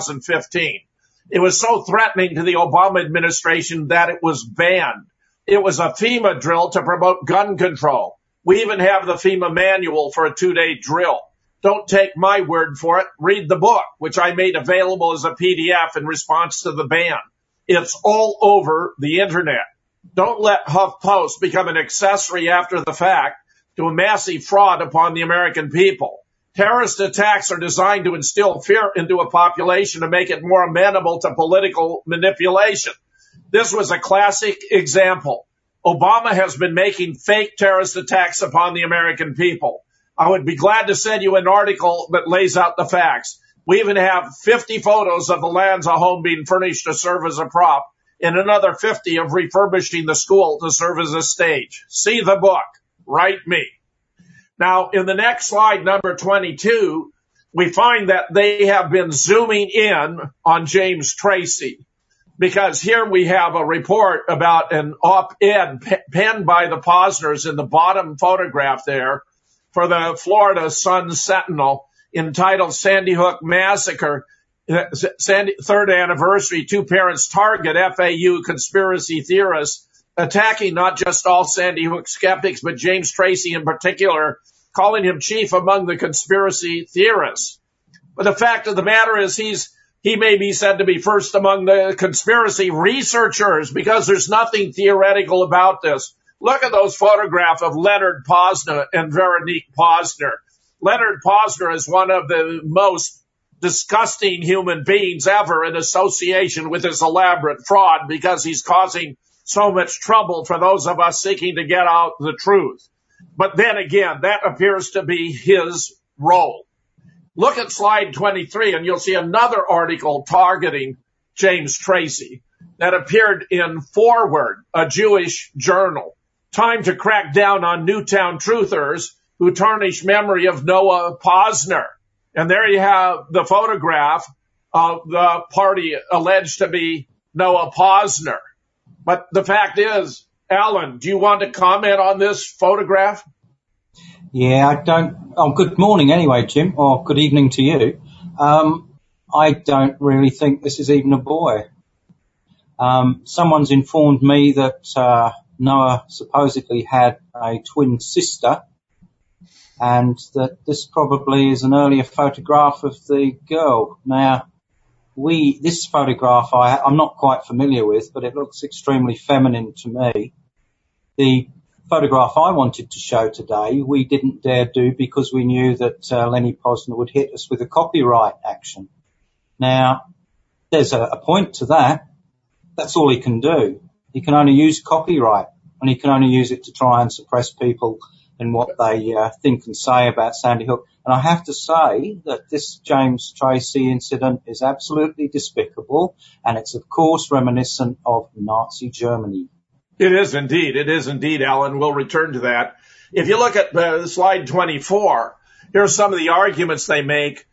2015. It was so threatening to the Obama administration that it was banned. It was a FEMA drill to promote gun control. We even have the FEMA manual for a 2-day drill. Don't take my word for it. Read the book, which I made available as a PDF in response to the ban. It's all over the internet. Don't let HuffPost become an accessory after the fact to a massive fraud upon the American people. Terrorist attacks are designed to instill fear into a population to make it more amenable to political manipulation. This was a classic example. Obama has been making fake terrorist attacks upon the American people. I would be glad to send you an article that lays out the facts. We even have 50 photos of the Lanza home being furnished to serve as a prop and another 50 of refurbishing the school to serve as a stage. See the book. Write me. Now, in the next slide, number 22, we find that they have been zooming in on James Tracy. Because here we have a report about an op-ed penned by the Posners in the bottom photograph there for the Florida Sun-Sentinel entitled Sandy Hook Massacre, third anniversary, 2 parents target FAU conspiracy theorists, attacking not just all Sandy Hook skeptics, but James Tracy in particular, calling him chief among the conspiracy theorists. But the fact of the matter is he may be said to be first among the conspiracy researchers because there's nothing theoretical about this. Look at those photographs of Leonard Posner and Veronique Posner. Leonard Posner is one of the most disgusting human beings ever in association with this elaborate fraud because he's causing so much trouble for those of us seeking to get out the truth. But then again, that appears to be his role. Look at slide 23 and you'll see another article targeting James Tracy that appeared in Forward, a Jewish journal. Time to crack down on Newtown truthers who tarnish memory of Noah Posner. And there you have the photograph of the party alleged to be Noah Posner. But the fact is, Alan, do you want to comment on this photograph? Yeah, I don't. Oh, good morning anyway, Jim, or good evening to you. I don't really think this is even a boy. Someone's informed me that Noah supposedly had a twin sister, and that this probably is an earlier photograph of the girl. Now, this photograph I'm not quite familiar with, but it looks extremely feminine to me. The photograph I wanted to show today, we didn't dare do because we knew that Lenny Posner would hit us with a copyright action. Now, there's a point to that. That's all he can do. He can only use copyright, and he can only use it to try and suppress people in what they think and say about Sandy Hook. And I have to say that this James Tracy incident is absolutely despicable, and it's, of course, reminiscent of Nazi Germany. It is indeed. It is indeed, Alan. We'll return to that. If you look at slide 24, here's some of the arguments they make.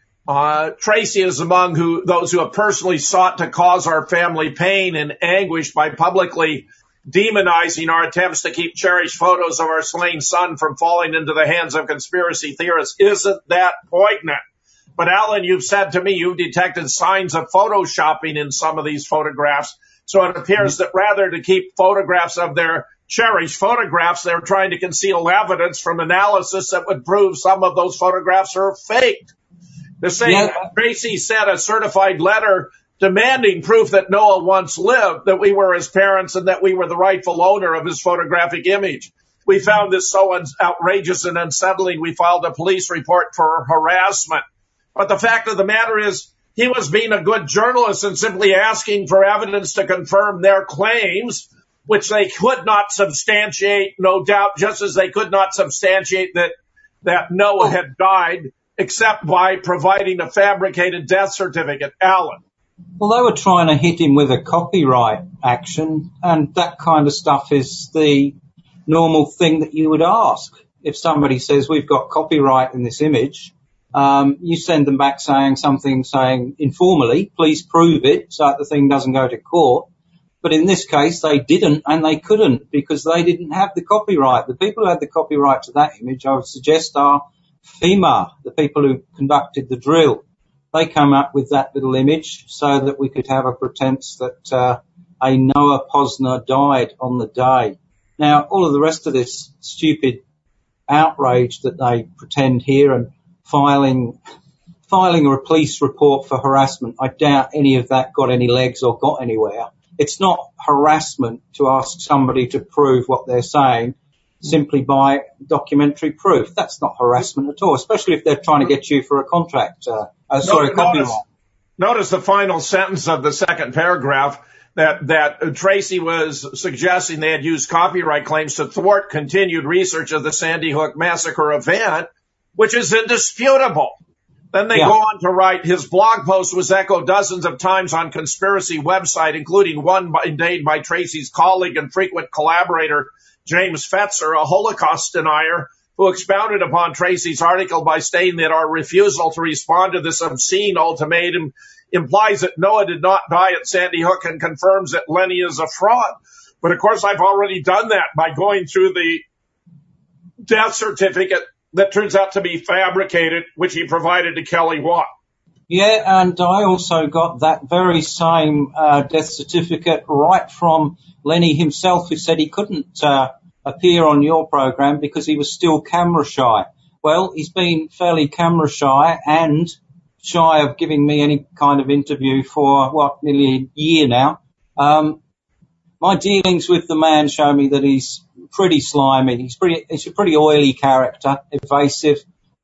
Tracy is among those who have personally sought to cause our family pain and anguish by publicly demonizing our attempts to keep cherished photos of our slain son from falling into the hands of conspiracy theorists. Isn't that poignant? But Alan, you've said to me you've detected signs of photoshopping in some of these photographs. So it appears that rather to keep photographs of their cherished photographs, they're trying to conceal evidence from analysis that would prove some of those photographs are faked. They're saying Tracy sent a certified letter demanding proof that Noah once lived, that we were his parents, and that we were the rightful owner of his photographic image. We found this so outrageous and unsettling, we filed a police report for harassment. But the fact of the matter is, he was being a good journalist and simply asking for evidence to confirm their claims, which they could not substantiate, no doubt, just as they could not substantiate that Noah had died, except by providing a fabricated death certificate. Alan. Well, they were trying to hit him with a copyright action, and that kind of stuff is the normal thing that you would ask. If somebody says, we've got copyright in this image, you send them back saying informally, please prove it so that the thing doesn't go to court. But in this case, they didn't, and they couldn't, because they didn't have the copyright. The people who had the copyright to that image, I would suggest, are FEMA, the people who conducted the drill. They came up with that little image so that we could have a pretense that a Noah Posner died on the day. Now, all of the rest of this stupid outrage that they pretend here and filing a police report for harassment, I doubt any of that got any legs or got anywhere. It's not harassment to ask somebody to prove what they're saying simply by documentary proof. That's not harassment at all, especially if they're trying to get you for a contract. Copyright. Notice the final sentence of the second paragraph that Tracy was suggesting they had used copyright claims to thwart continued research of the Sandy Hook massacre event, which is indisputable. Then they go on to write, his blog post was echoed dozens of times on conspiracy website, including one made by Tracy's colleague and frequent collaborator, James Fetzer, a Holocaust denier, who expounded upon Tracy's article by stating that our refusal to respond to this obscene ultimatum implies that Noah did not die at Sandy Hook and confirms that Lenny is a fraud. But of course, I've already done that by going through the death certificate that turns out to be fabricated, which he provided to Kelly Watt. Yeah, and I also got that very same death certificate right from Lenny himself, who said he couldn't appear on your program because he was still camera shy. Well, he's been fairly camera shy and shy of giving me any kind of interview for, nearly a year now. My dealings with the man show me that he's pretty slimy. He's a pretty oily character, evasive,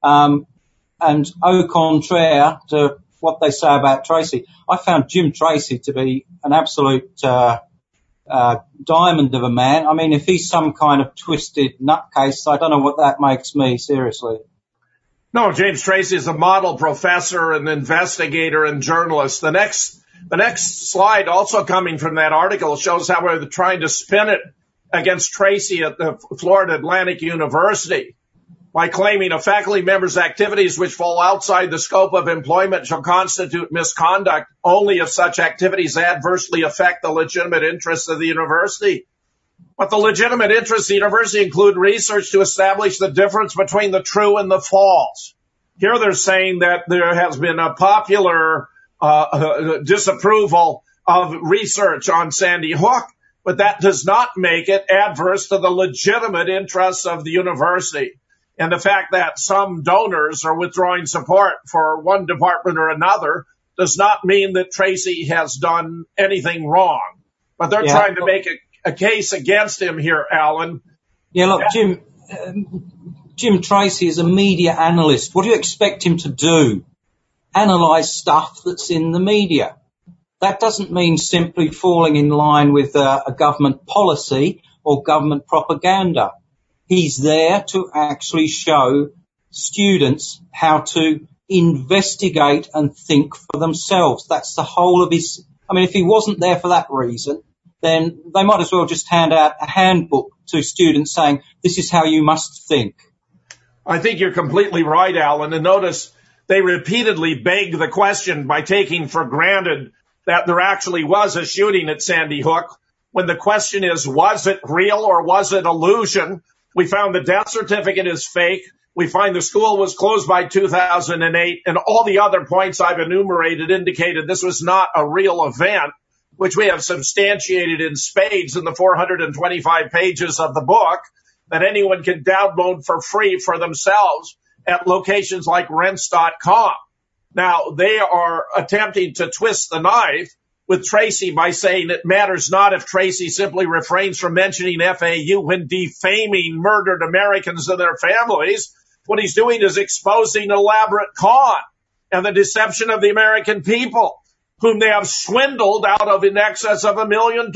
and au contraire to what they say about Tracy. I found Jim Tracy to be an absolute diamond of a man. I mean, if he's some kind of twisted nutcase, I don't know what that makes me, seriously. No, James Tracy is a model professor and investigator and journalist. The next slide, also coming from that article, shows how we're trying to spin it against Tracy at the Florida Atlantic University by claiming a faculty member's activities which fall outside the scope of employment shall constitute misconduct only if such activities adversely affect the legitimate interests of the university. But the legitimate interests of the university include research to establish the difference between the true and the false. Here they're saying that there has been a popular disapproval of research on Sandy Hook, but that does not make it adverse to the legitimate interests of the university. And the fact that some donors are withdrawing support for one department or another does not mean that Tracy has done anything wrong. But they're trying to make a case against him here, Alan. Yeah, look, Jim Tracy is a media analyst. What do you expect him to do? Analyse stuff that's in the media. That doesn't mean simply falling in line with a government policy or government propaganda. He's there to actually show students how to investigate and think for themselves. That's the whole of his... I mean, if he wasn't there for that reason, then they might as well just hand out a handbook to students saying, this is how you must think. I think you're completely right, Alan. And notice they repeatedly begged the question by taking for granted that there actually was a shooting at Sandy Hook. When the question is, was it real or was it illusion? We found the death certificate is fake. We find the school was closed by 2008, and all the other points I've enumerated indicated this was not a real event, which we have substantiated in spades in the 425 pages of the book that anyone can download for free for themselves at locations like rents.com. Now, they are attempting to twist the knife with Tracy by saying it matters not if Tracy simply refrains from mentioning FAU when defaming murdered Americans and their families. What he's doing is exposing an elaborate con and the deception of the American people, whom they have swindled out of in excess of $1 million.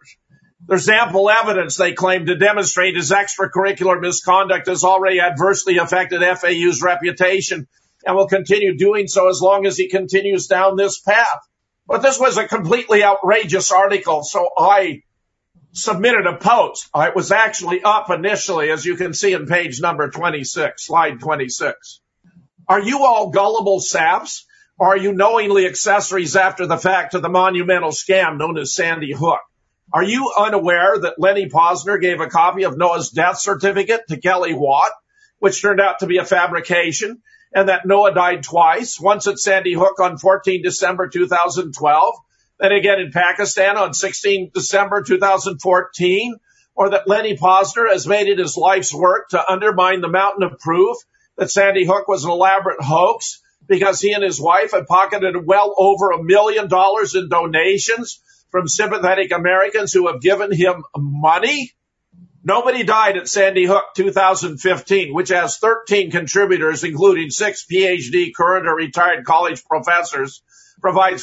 There's ample evidence, they claim, to demonstrate his extracurricular misconduct has already adversely affected FAU's reputation and will continue doing so as long as he continues down this path. But this was a completely outrageous article, so I submitted a post. It was actually up initially, as you can see in page number 26, slide 26. Are you all gullible saps, or are you knowingly accessories after the fact to the monumental scam known as Sandy Hook? Are you unaware that Lenny Posner gave a copy of Noah's death certificate to Kelly Watt, which turned out to be a fabrication, and that Noah died twice, once at Sandy Hook on 14 December 2012, then again in Pakistan on 16 December 2014, or that Lenny Posner has made it his life's work to undermine the mountain of proof that Sandy Hook was an elaborate hoax because he and his wife had pocketed well over $1 million in donations from sympathetic Americans who have given him money? Nobody died at Sandy Hook 2015, which has 13 contributors, including 6 PhD current or retired college professors, provides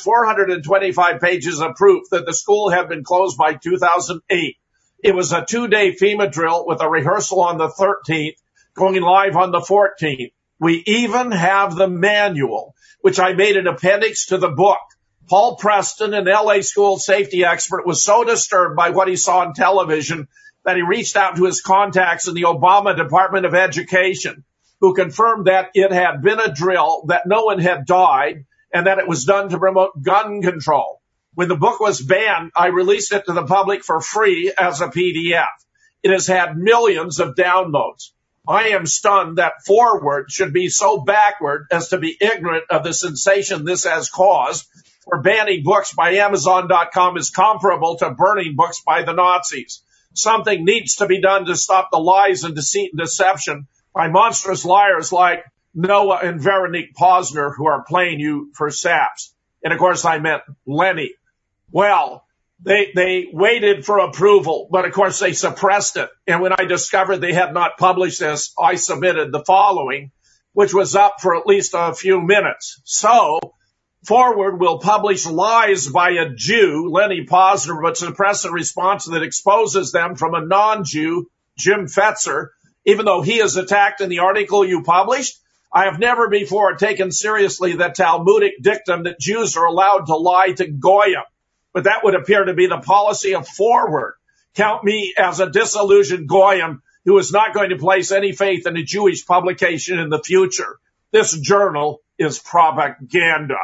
425 pages of proof that the school had been closed by 2008. It was a 2-day FEMA drill with a rehearsal on the 13th, going live on the 14th. We even have the manual, which I made an appendix to the book. Paul Preston, an LA school safety expert, was so disturbed by what he saw on television that he reached out to his contacts in the Obama Department of Education, who confirmed that it had been a drill, that no one had died, and that it was done to promote gun control. When the book was banned, I released it to the public for free as a PDF. It has had millions of downloads. I am stunned that Forward should be so backward as to be ignorant of the sensation this has caused, where banning books by Amazon.com is comparable to burning books by the Nazis. Something needs to be done to stop the lies and deceit and deception by monstrous liars like Noah and Veronique Posner, who are playing you for saps. And of course I meant Lenny. Well, they waited for approval, but of course they suppressed it. And when I discovered they had not published this, I submitted the following, which was up for at least a few minutes. So Forward will publish lies by a Jew, Lenny Posner, but suppress a response that exposes them from a non-Jew, Jim Fetzer, even though he is attacked in the article you published. I have never before taken seriously the Talmudic dictum that Jews are allowed to lie to Goyim, but that would appear to be the policy of Forward. Count me as a disillusioned Goyim who is not going to place any faith in a Jewish publication in the future. This journal is propaganda.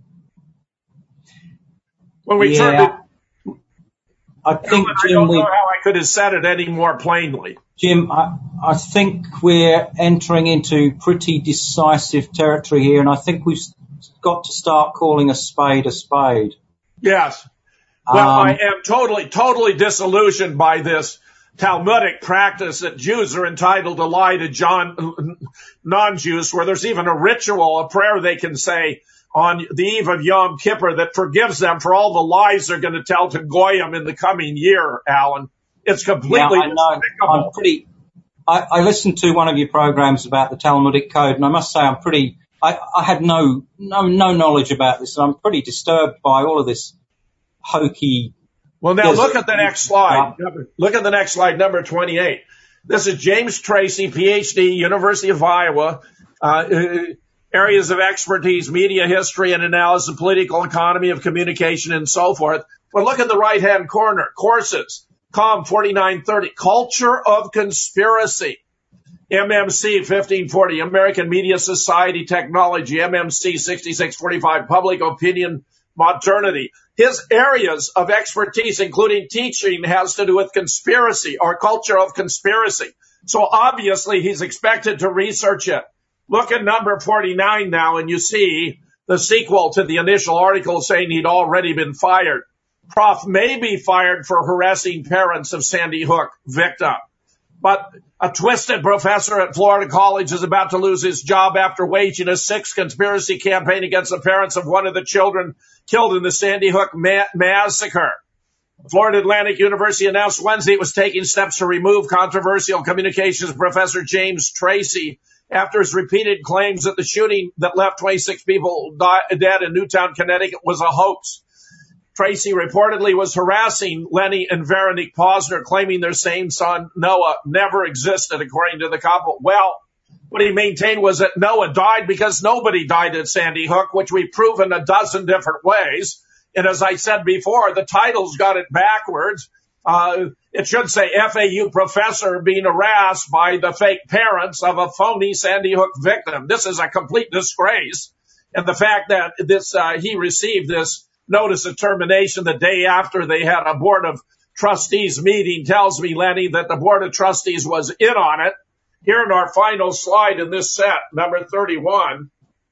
When we turn to, I think, I don't know how I could have said it any more plainly. Jim, I think we're entering into pretty decisive territory here, and I think we've got to start calling a spade a spade. Yes. Well, I am totally disillusioned by this Talmudic practice that Jews are entitled to lie to non-Jews, where there's even a ritual, a prayer they can say on the eve of Yom Kippur that forgives them for all the lies they're going to tell to Goyim in the coming year, Alan. It's completely despicable. I listened to one of your programs about the Talmudic code, and I must say I had no knowledge about this, and I'm pretty disturbed by all of this hokey. Well, now look at the next slide. Look at the next slide, number 28. This is James Tracy, PhD, University of Iowa, areas of expertise, media history and analysis, political economy of communication, and so forth. But look at the right-hand corner, courses, COM 4930, Culture of Conspiracy, MMC 1540, American Media Society Technology, MMC 6645, Public Opinion Modernity. His areas of expertise, including teaching, has to do with conspiracy or culture of conspiracy. So obviously he's expected to research it. Look at number 49 now, and you see the sequel to the initial article saying he'd already been fired. Prof may be fired for harassing parents of Sandy Hook victim. But a twisted professor at Florida College is about to lose his job after waging a sixth conspiracy campaign against the parents of one of the children killed in the Sandy Hook massacre. Florida Atlantic University announced Wednesday it was taking steps to remove controversial communications professor James Tracy after his repeated claims that the shooting that left 26 people dead in Newtown, Connecticut was a hoax. Tracy reportedly was harassing Lenny and Veronique Posner, claiming their same son, Noah, never existed, according to the couple. Well, what he maintained was that Noah died because nobody died at Sandy Hook, which we've proven a dozen different ways. And as I said before, the title's got it backwards. It should say FAU professor being harassed by the fake parents of a phony Sandy Hook victim. This is a complete disgrace. And the fact that he received this notice of termination the day after they had a board of trustees meeting tells me, Lenny, that the board of trustees was in on it. Here in our final slide in this set, number 31.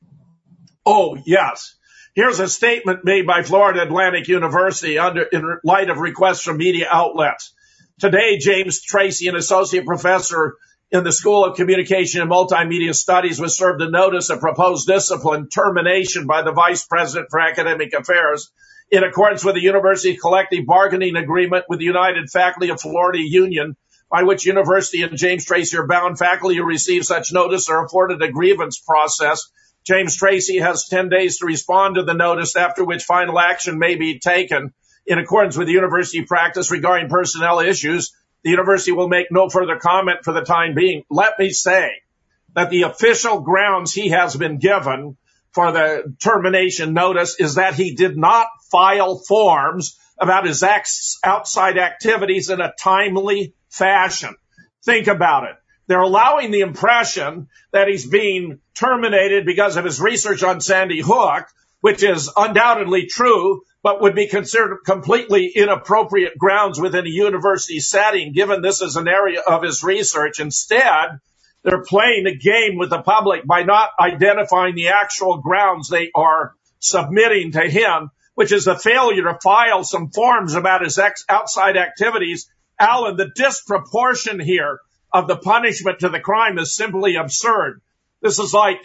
Oh, yes. Here's a statement made by Florida Atlantic University in light of requests from media outlets. Today, James Tracy, an associate professor in the School of Communication and Multimedia Studies, was served a notice of proposed discipline termination by the Vice President for Academic Affairs in accordance with the university's collective bargaining agreement with the United Faculty of Florida Union, by which university and James Tracy are bound. Faculty who receive such notice are afforded a grievance process. James Tracy has 10 days to respond to the notice, after which final action may be taken. In accordance with the university practice regarding personnel issues, the university will make no further comment for the time being. Let me say that the official grounds he has been given for the termination notice is that he did not file forms about his outside activities in a timely fashion. Think about it. They're allowing the impression that he's being terminated because of his research on Sandy Hook, which is undoubtedly true, but would be considered completely inappropriate grounds within a university setting, given this is an area of his research. Instead, they're playing a game with the public by not identifying the actual grounds they are submitting to him, which is the failure to file some forms about his outside activities. Alan, the disproportion here of the punishment to the crime is simply absurd. This is like,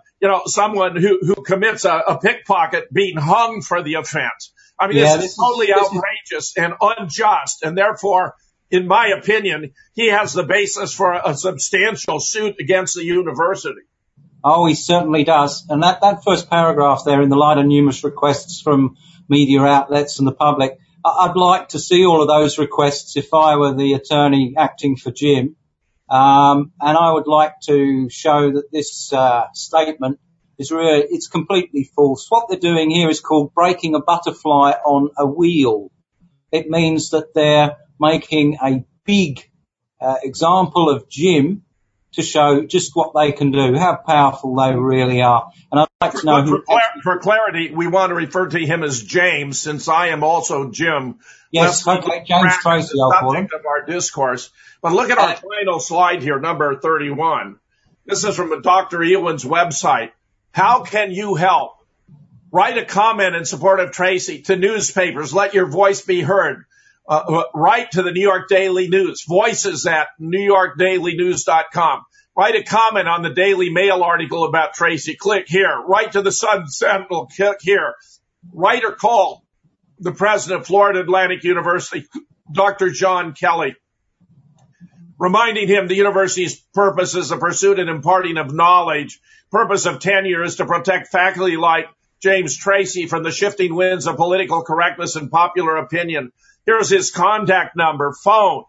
someone who commits a pickpocket being hung for the offense. I mean, this is totally outrageous and unjust. And therefore, in my opinion, he has the basis for a substantial suit against the university. Oh, he certainly does. And that first paragraph there, in the light of numerous requests from media outlets and the public, I'd like to see all of those requests if I were the attorney acting for Jim. And I would like to show that this statement is it's completely false. What they're doing here is called breaking a butterfly on a wheel. It means that they're making a big example of Jim to show just what they can do, how powerful they really are. And I'd like to know for clarity, we want to refer to him as James, since I am also Jim. Yes, okay, James Tracy, I'll call him. Subject of our discourse. But look at our final slide here, number 31. This is from Dr. Ewan's website. How can you help? Write a comment in support of Tracy to newspapers. Let your voice be heard. Write to the New York Daily News. Voices at NewYorkDailyNews.com. Write a comment on the Daily Mail article about Tracy. Click here. Write to the Sun Sentinel. Click here. Write or call the president of Florida Atlantic University, Dr. John Kelly, reminding him the university's purpose is the pursuit and imparting of knowledge. Purpose of tenure is to protect faculty like James Tracy from the shifting winds of political correctness and popular opinion. Here's his contact number. Phone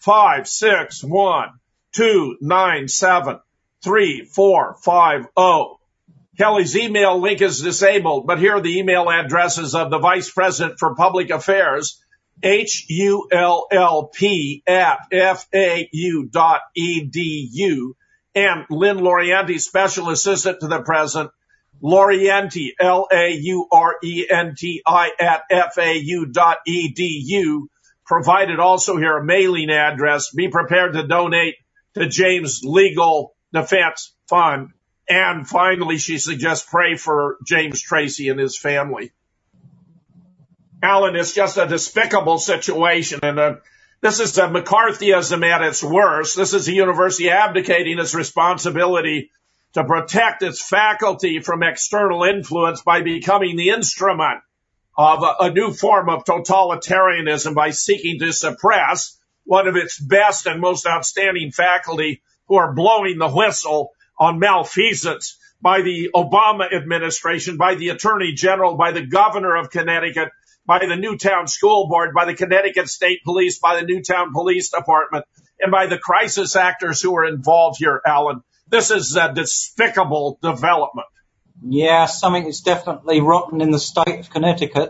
561-297-3450. Kelly's email link is disabled, but here are the email addresses of the Vice President for Public Affairs, HULLP@FAU.edu, and Lynn Laurienti, Special Assistant to the President, Laurienti, Laurenti @FAU.edu. Provided also here a mailing address. Be prepared to donate to James Legal Defense Fund. And finally, she suggests pray for James Tracy and his family. Alan, it's just a despicable situation. And this is a McCarthyism at its worst. This is a university abdicating its responsibility to protect its faculty from external influence by becoming the instrument of a new form of totalitarianism by seeking to suppress one of its best and most outstanding faculty who are blowing the whistle on malfeasance by the Obama administration, by the Attorney General, by the Governor of Connecticut, by the Newtown School Board, by the Connecticut State Police, by the Newtown Police Department, and by the crisis actors who are involved here, Alan. This is a despicable development. Yeah, something is definitely rotten in the state of Connecticut.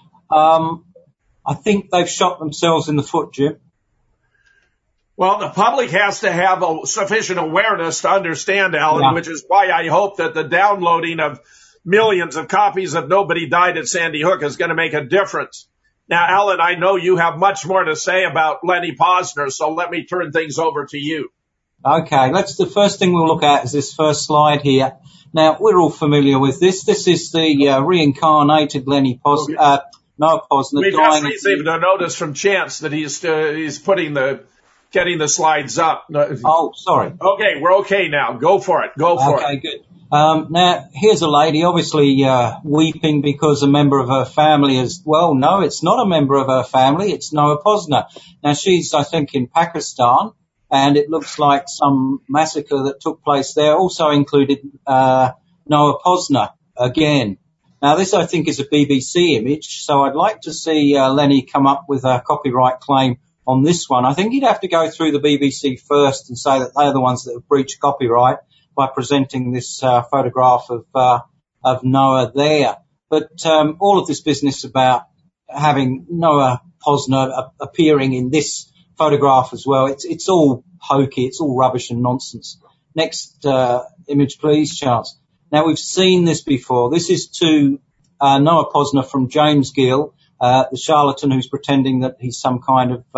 I think they've shot themselves in the foot, Jim. Well, the public has to have a sufficient awareness to understand, Alan, which is why I hope that the downloading of millions of copies of Nobody Died at Sandy Hook is going to make a difference. Now, Alan, I know you have much more to say about Lenny Posner, so let me turn things over to you. Okay, the first thing we'll look at is this first slide here. Now, we're all familiar with this. This is the reincarnated Lenny Posner, Noah Posner. We just received a notice from Chance that he's getting the slides up. Oh, sorry. Okay, we're okay now. Go for it. Okay, good. Now, here's a lady obviously weeping because a member of her family is, well, no, it's not a member of her family. It's Noah Posner. Now, she's, I think, in Pakistan, and it looks like some massacre that took place there also included Noah Posner again. Now, this, I think, is a BBC image, so I'd like to see Lenny come up with a copyright claim on this one. I think you'd have to go through the BBC first and say that they're the ones that have breached copyright by presenting this photograph of Noah there. But all of this business about having Noah Posner appearing in this photograph as well, it's all hokey, it's all rubbish and nonsense. Next image, please, Charles. Now, we've seen this before. This is to Noah Posner from James Gill, the charlatan who's pretending that he's some kind of,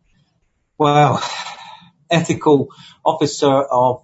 ethical officer of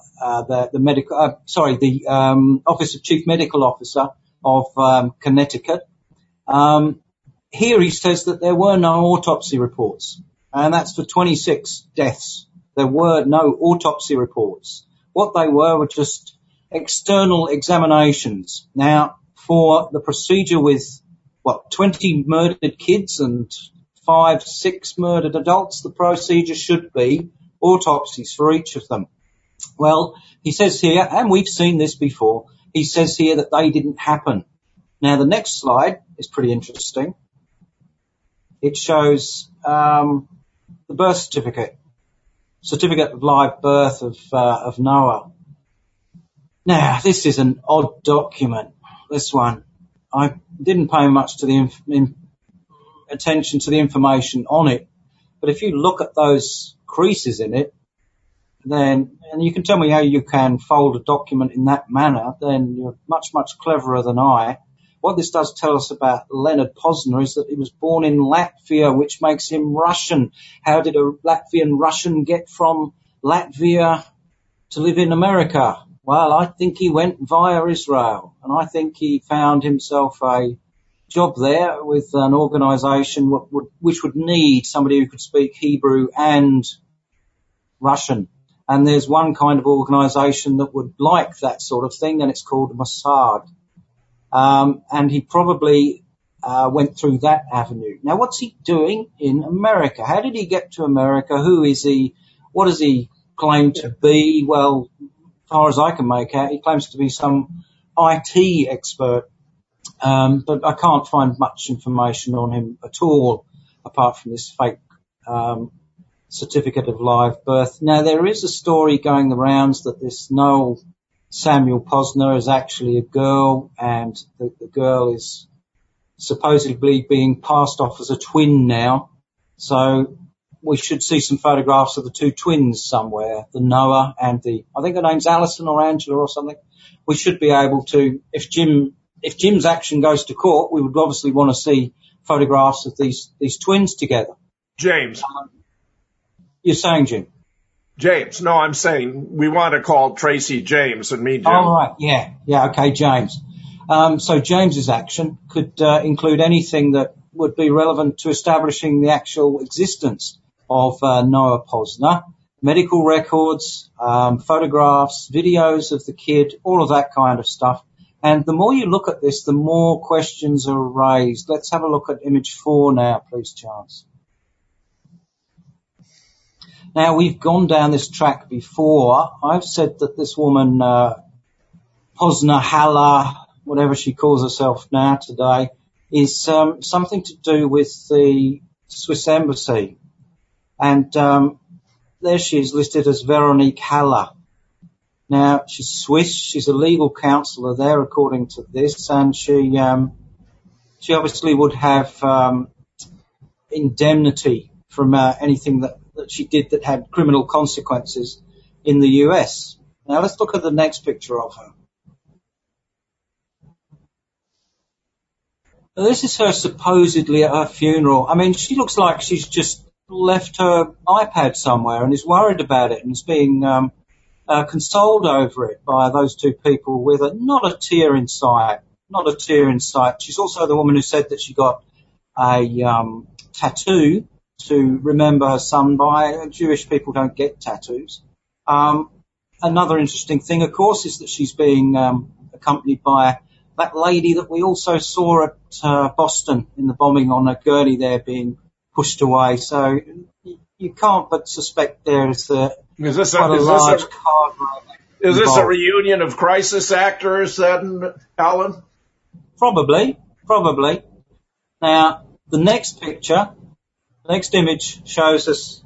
Office of Chief Medical Officer of Connecticut. Here he says that there were no autopsy reports, and that's for 26 deaths. There were no autopsy reports. What they were just external examinations. Now, for the procedure with 20 murdered kids and 5-6 murdered adults, the procedure should be autopsies for each of them. Well, he says here, and we've seen this before, he says here that they didn't happen. Now, the next slide is pretty interesting. It shows the birth certificate of live birth of Noah. Now, this is an odd document, this one. I didn't pay much to the attention to the information on it, but if you look at those creases in it, then, and you can tell me how you can fold a document in that manner, then you're much, much cleverer than I. What this does tell us about Leonard Posner is that he was born in Latvia, which makes him Russian. How did a Latvian Russian get from Latvia to live in America? Well, I think he went via Israel, and I think he found himself a job there with an organisation which would need somebody who could speak Hebrew and Russian. And there's one kind of organisation that would like that sort of thing, and it's called Mossad. And he probably went through that avenue. Now, what's he doing in America? How did he get to America? Who is he? What does he claim to be? Well, as far as I can make out, he claims to be some IT expert. But I can't find much information on him at all, apart from this fake certificate of live birth. Now, there is a story going the rounds that this Noel Samuel Posner is actually a girl, and the girl is supposedly being passed off as a twin now. So we should see some photographs of the two twins somewhere, the Noah and I think her name's Alison or Angela or something. We should be able to, if Jim's action goes to court, we would obviously want to see photographs of these twins together. James. You're saying, Jim? James. No, I'm saying we want to call Tracy James and me, Jim. Oh, right. Yeah, okay, James. So James's action could include anything that would be relevant to establishing the actual existence of Noah Posner. Medical records, photographs, videos of the kid, all of that kind of stuff. And the more you look at this, the more questions are raised. Let's have a look at image 4 now, please, Charles. Now, we've gone down this track before. I've said that this woman, Posner Halla, whatever she calls herself now today, is something to do with the Swiss embassy. And there she is listed as Veronique Haller. Now, she's Swiss. She's a legal counsellor there, according to this, and she obviously would have indemnity from anything that she did that had criminal consequences in the US. Now, let's look at the next picture of her. Now, this is her supposedly at her funeral. I mean, she looks like she's just left her iPad somewhere and is worried about it and is being consoled over it by those two people with not a tear in sight. She's also the woman who said that she got a tattoo to remember her son by. Jewish people don't get tattoos. Another interesting thing, of course, is that she's being accompanied by that lady that we also saw at Boston in the bombing on a gurney there being pushed away. So you can't but suspect there's quite a large card. Is this a reunion of crisis actors then, Alan? Probably. Now, the next picture, the next image shows us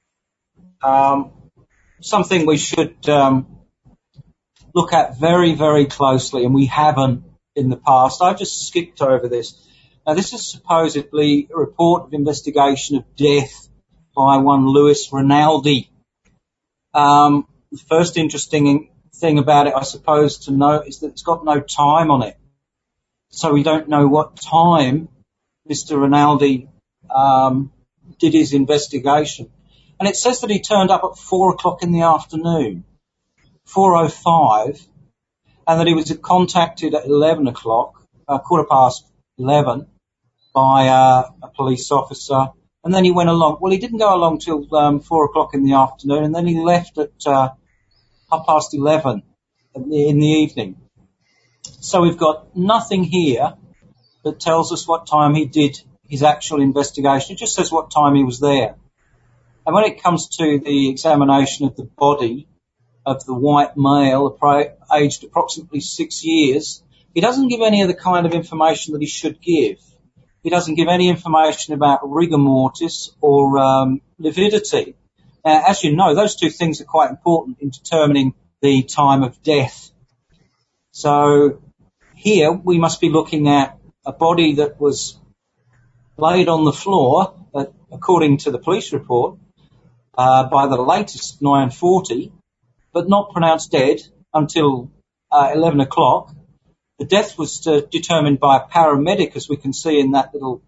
something we should look at very, very closely, and we haven't in the past. I've just skipped over this. Now, this is supposedly a report of investigation of death by one Louis Rinaldi. The first interesting thing about it, I suppose, to note is that it's got no time on it. So we don't know what time Mr. Rinaldi did his investigation. And it says that he turned up at 4 o'clock in the afternoon, 4:05, and that he was contacted at 11 o'clock, 11:15, by a police officer. And then he went along. Well, he didn't go along till 4 o'clock in the afternoon, and then he left at 11:30 in the evening. So we've got nothing here that tells us what time he did his actual investigation. It just says what time he was there. And when it comes to the examination of the body of the white male, aged approximately 6 years, he doesn't give any of the kind of information that he should give. He doesn't give any information about rigor mortis or lividity. Now, as you know, those two things are quite important in determining the time of death. So here we must be looking at a body that was laid on the floor, according to the police report, by the latest 9:40, but not pronounced dead until 11 o'clock. The death was determined by a paramedic, as we can see in that little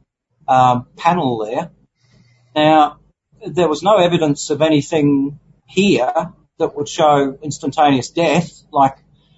panel there. Now, there was no evidence of anything here that would show instantaneous death, like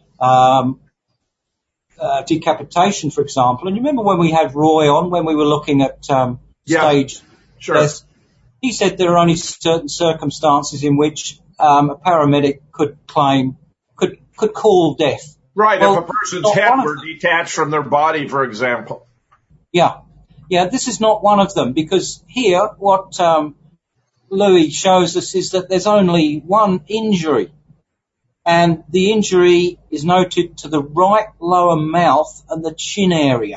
decapitation, for example. And you remember when we had Roy on, when we were looking at stage deaths? He said there are only certain circumstances in which a paramedic could call death. Right, well, if a person's head were detached from their body, for example. Yeah, this is not one of them, because here what Louis shows us is that there's only one injury, and the injury is noted to the right lower mouth and the chin area.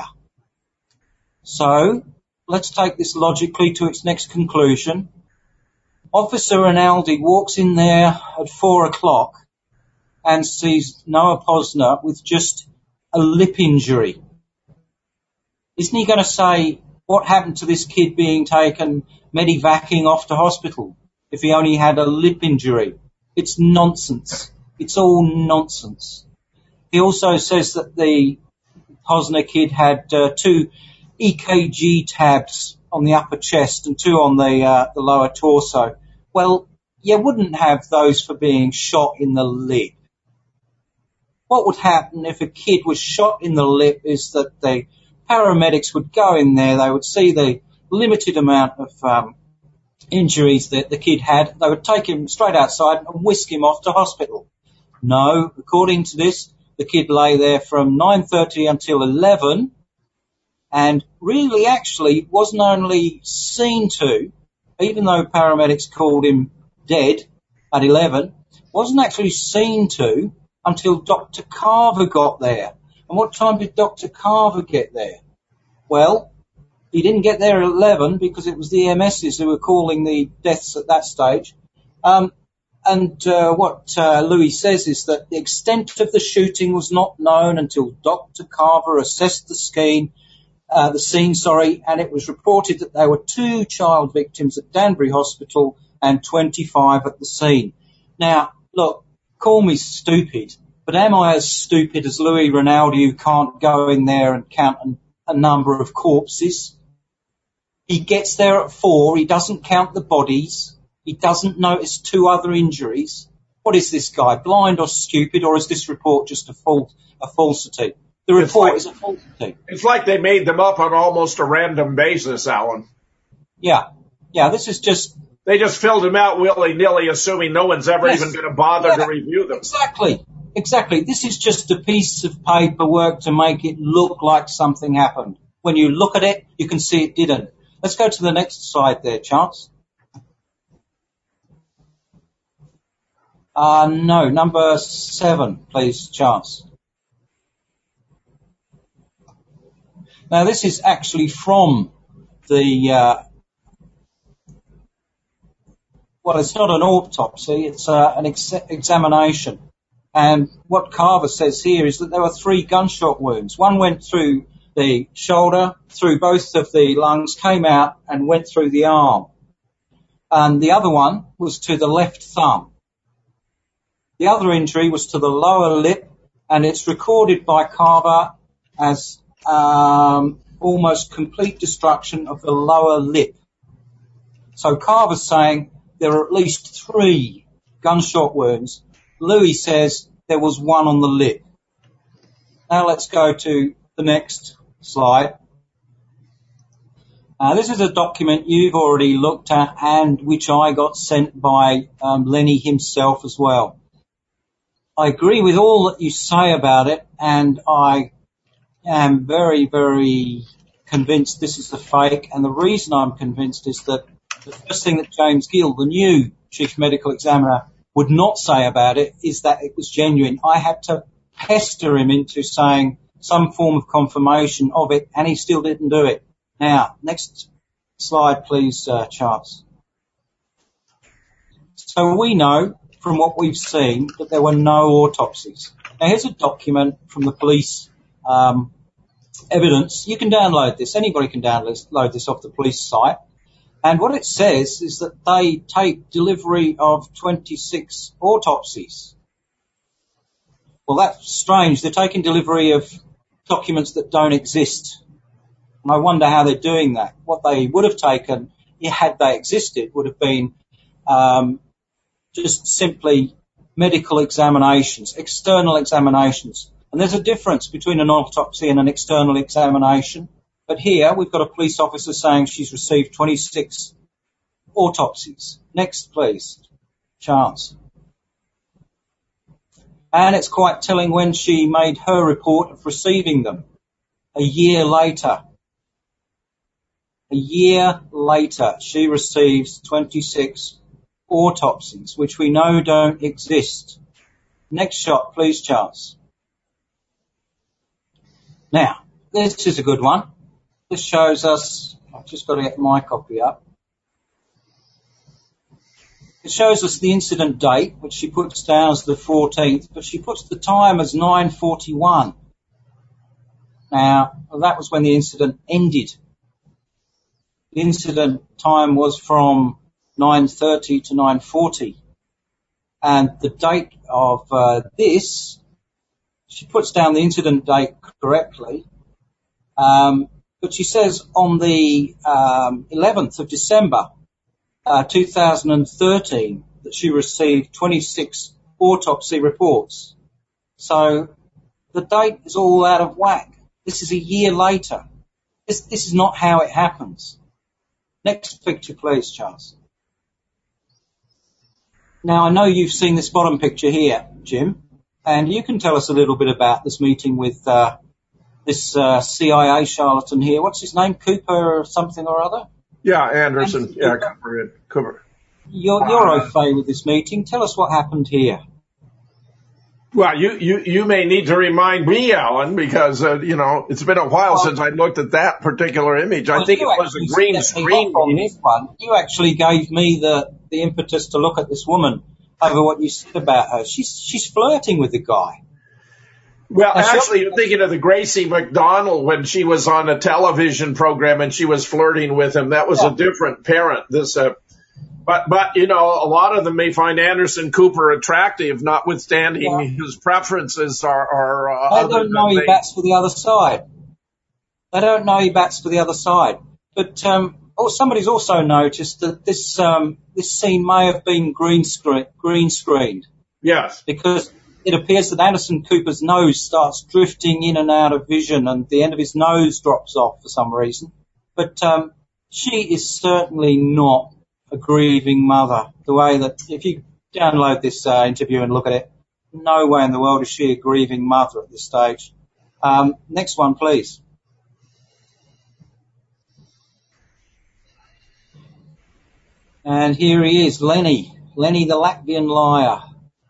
So let's take this logically to its next conclusion. Officer Rinaldi walks in there at 4 o'clock and sees Noah Posner with just a lip injury. Isn't he going to say, what happened to this kid being taken medevacing off to hospital if he only had a lip injury? It's nonsense. It's all nonsense. He also says that the Posner kid had 2 EKG tabs on the upper chest and 2 on the lower torso. Well, you wouldn't have those for being shot in the lip. What would happen if a kid was shot in the lip is that the paramedics would go in there, they would see the limited amount of injuries that the kid had, they would take him straight outside and whisk him off to hospital. No, according to this, the kid lay there from 9:30 until 11, and really actually wasn't only seen to, even though paramedics called him dead at 11, wasn't actually seen to until Dr. Carver got there. And what time did Dr. Carver get there? Well, he didn't get there at 11 because it was the EMSs who were calling the deaths at that stage. What Louis says is that the extent of the shooting was not known until Dr. Carver assessed the scene, and it was reported that there were 2 child victims at Danbury Hospital and 25 at the scene. Now, look, call me stupid, but am I as stupid as Louis Rinaldi, who can't go in there and count a number of corpses? He gets there at 4, he doesn't count the bodies, he doesn't notice 2 other injuries. What is this guy, blind or stupid, or is this report just a falsity? The report is a falsity. It's like they made them up on almost a random basis, Alan. Yeah, this is just... They just filled them out willy-nilly, assuming no one's ever even going to bother to review them. Exactly. This is just a piece of paperwork to make it look like something happened. When you look at it, you can see it didn't. Let's go to the next slide there, Chance. No, number 7, please, Chance. Now, this is actually from the... well, it's not an autopsy, it's an examination. And what Carver says here is that there were 3 gunshot wounds. One went through the shoulder, through both of the lungs, came out and went through the arm. And the other one was to the left thumb. The other injury was to the lower lip, and it's recorded by Carver as almost complete destruction of the lower lip. So Carver's saying there are at least 3 gunshot wounds. Louis says there was 1 on the lip. Now let's go to the next slide. This is a document you've already looked at and which I got sent by Lenny himself as well. I agree with all that you say about it, and I am very, very convinced this is a fake, and the reason I'm convinced is that the first thing that James Gill, the new Chief Medical Examiner, would not say about it is that it was genuine. I had to pester him into saying some form of confirmation of it, and he still didn't do it. Now, next slide, please, Charles. So we know from what we've seen that there were no autopsies. Now, here's a document from the police evidence. You can download this. Anybody can download this off the police site. And what it says is that they take delivery of 26 autopsies. Well, that's strange. They're taking delivery of documents that don't exist. And I wonder how they're doing that. What they would have taken, had they existed, would have been just simply medical examinations, external examinations. And there's a difference between an autopsy and an external examination. But here we've got a police officer saying she's received 26 autopsies. Next, please. Chance. And it's quite telling when she made her report of receiving them. A year later. A year later, she receives 26 autopsies, which we know don't exist. Next shot, please, Charles. Now, this is a good one. This shows us, I've just got to get my copy up. It shows us the incident date, which she puts down as the 14th, but she puts the time as 9:41. Now, that was when the incident ended. The incident time was from 9:30 to 9:40. And the date of this, she puts down the incident date correctly, but she says on the 11th of December 2013 that she received 26 autopsy reports. So the date is all out of whack. This is a year later. This is not how it happens. Next picture, please, Charles. Now, I know you've seen this bottom picture here, Jim, and you can tell us a little bit about this meeting with this CIA charlatan here. What's his name? Cooper or something or other? Yeah, Anderson. Yeah, Cooper. You're au fait with this meeting. Tell us what happened here. Well, you may need to remind me, Alan, because, it's been a while since I looked at that particular image. I think it was a green screen. On this one. You actually gave me the impetus to look at this woman over what you said about her. She's flirting with the guy. Well, actually, you're thinking of the Gracie McDonald when she was on a television program and she was flirting with him. That was a different parent. But a lot of them may find Anderson Cooper attractive, notwithstanding his preferences are they don't know he bats for the other side. They don't know he bats for the other side. But somebody's also noticed that this scene may have been green screened. Yes. Because it appears that Anderson Cooper's nose starts drifting in and out of vision and the end of his nose drops off for some reason. But she is certainly not a grieving mother. The way that, if you download this interview and look at it, no way in the world is she a grieving mother at this stage. Next one, please. And here he is, Lenny the Latvian liar.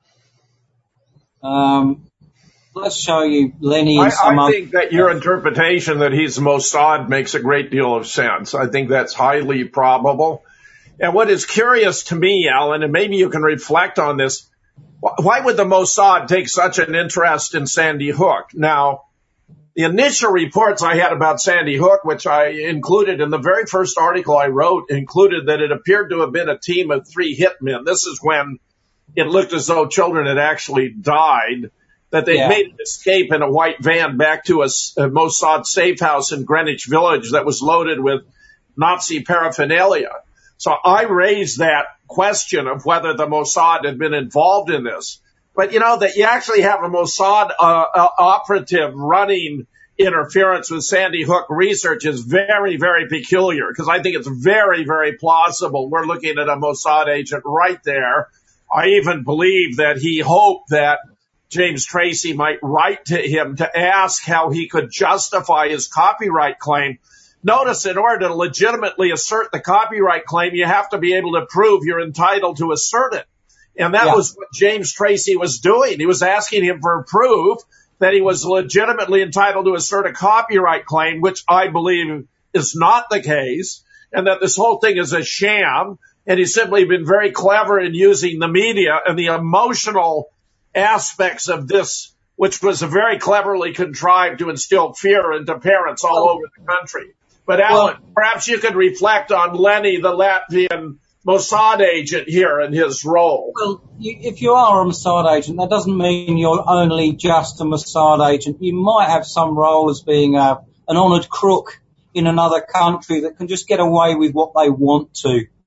Let's show you Lenny. I think that your interpretation that he's Mossad makes a great deal of sense. I think that's highly probable. And what is curious to me, Alan, and maybe you can reflect on this, why would the Mossad take such an interest in Sandy Hook? Now, the initial reports I had about Sandy Hook, which I included in the very first article I wrote, included that it appeared to have been a team of 3 hitmen. This is when it looked as though children had actually died, that they made an escape in a white van back to a Mossad safe house in Greenwich Village that was loaded with Nazi paraphernalia. So I raised that question of whether the Mossad had been involved in this. But, that you actually have a Mossad operative running interference with Sandy Hook research is very, very peculiar, because I think it's very, very plausible. We're looking at a Mossad agent right there. I even believe that he hoped that James Tracy might write to him to ask how he could justify his copyright claim. Notice, in order to legitimately assert the copyright claim, you have to be able to prove you're entitled to assert it. And that was what James Tracy was doing. He was asking him for proof that he was legitimately entitled to assert a copyright claim, which I believe is not the case, and that this whole thing is a sham. And he's simply been very clever in using the media and the emotional aspects of this, which was very cleverly contrived to instill fear into parents all over the country. But Alan, perhaps you could reflect on Lenny, the Latvian Mossad agent here and his role. Well, if you are a Mossad agent, that doesn't mean you're only just a Mossad agent. You might have some role as being an honoured crook in another country that can just get away with what they want to.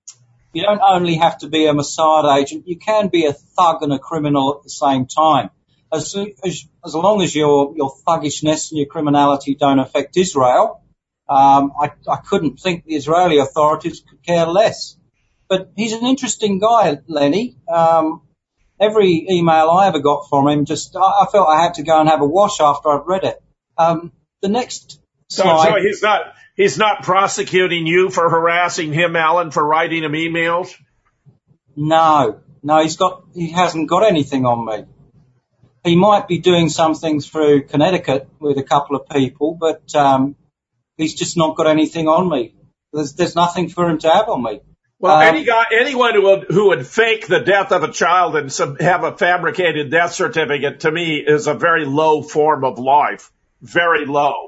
You don't only have to be a Mossad agent. You can be a thug and a criminal at the same time. As long as your thuggishness and your criminality don't affect Israel, I couldn't think the Israeli authorities could care less. But he's an interesting guy, Lenny. Every email I ever got from him, I felt I had to go and have a wash after I'd read it. The next slide. So he's not prosecuting you for harassing him, Alan, for writing him emails? No, he hasn't got anything on me. He might be doing something through Connecticut with a couple of people, but he's just not got anything on me. There's nothing for him to have on me. Well, anyone who would fake the death of a child and have a fabricated death certificate, to me, is a very low form of life. Very low.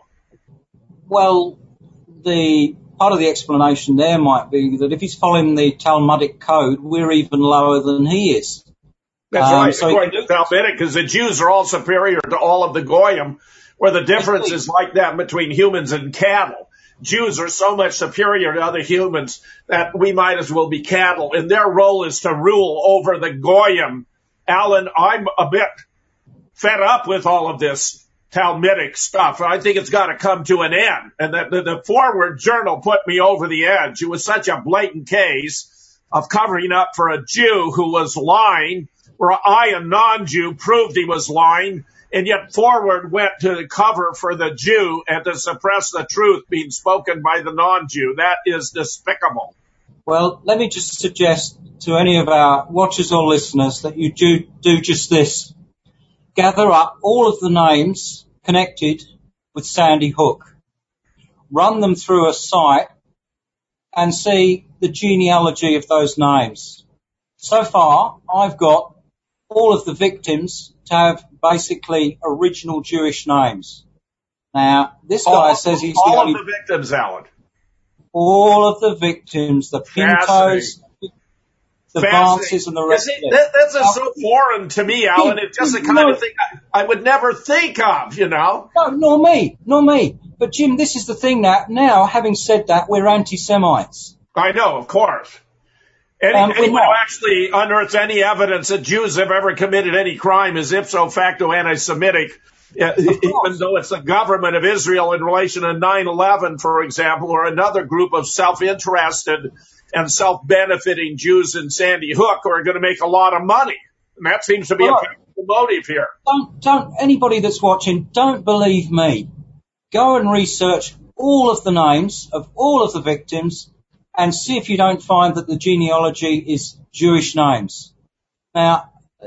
Well, part of the explanation there might be that if he's following the Talmudic code, we're even lower than he is. That's right, according to Talmudic, because the Jews are all superior to all of the Goyim, where the difference is like that between humans and cattle. Jews are so much superior to other humans that we might as well be cattle, and their role is to rule over the Goyim. Alan, I'm a bit fed up with all of this Talmudic stuff. I think it's got to come to an end. And the Forward Journal put me over the edge. It was such a blatant case of covering up for a Jew who was lying, where I, a non-Jew, proved he was lying. And yet Forward went to cover for the Jew and to suppress the truth being spoken by the non-Jew. That is despicable. Well, let me just suggest to any of our watchers or listeners that you do just this. Gather up all of the names connected with Sandy Hook. Run them through a site and see the genealogy of those names. So far, I've got all of the victims to have basically original Jewish names. Now, this guy says he's the only... All of the victims, Alan. All of the victims, the Pintos, the Vances and the rest of it. That's so foreign to me, Alan. It's just the kind of thing I would never think of, you know? No, nor me. But, Jim, this is the thing now, having said that, we're anti-Semites. I know, of course. Anyone who actually unearths any evidence that Jews have ever committed any crime is ipso facto anti-Semitic, even though it's the government of Israel in relation to 9/11, for example, or another group of self-interested and self-benefiting Jews in Sandy Hook who are going to make a lot of money. And that seems to be a powerful motive here. Don't anybody that's watching, don't believe me. Go and research all of the names of all of the victims and see if you don't find that the genealogy is Jewish names. Now,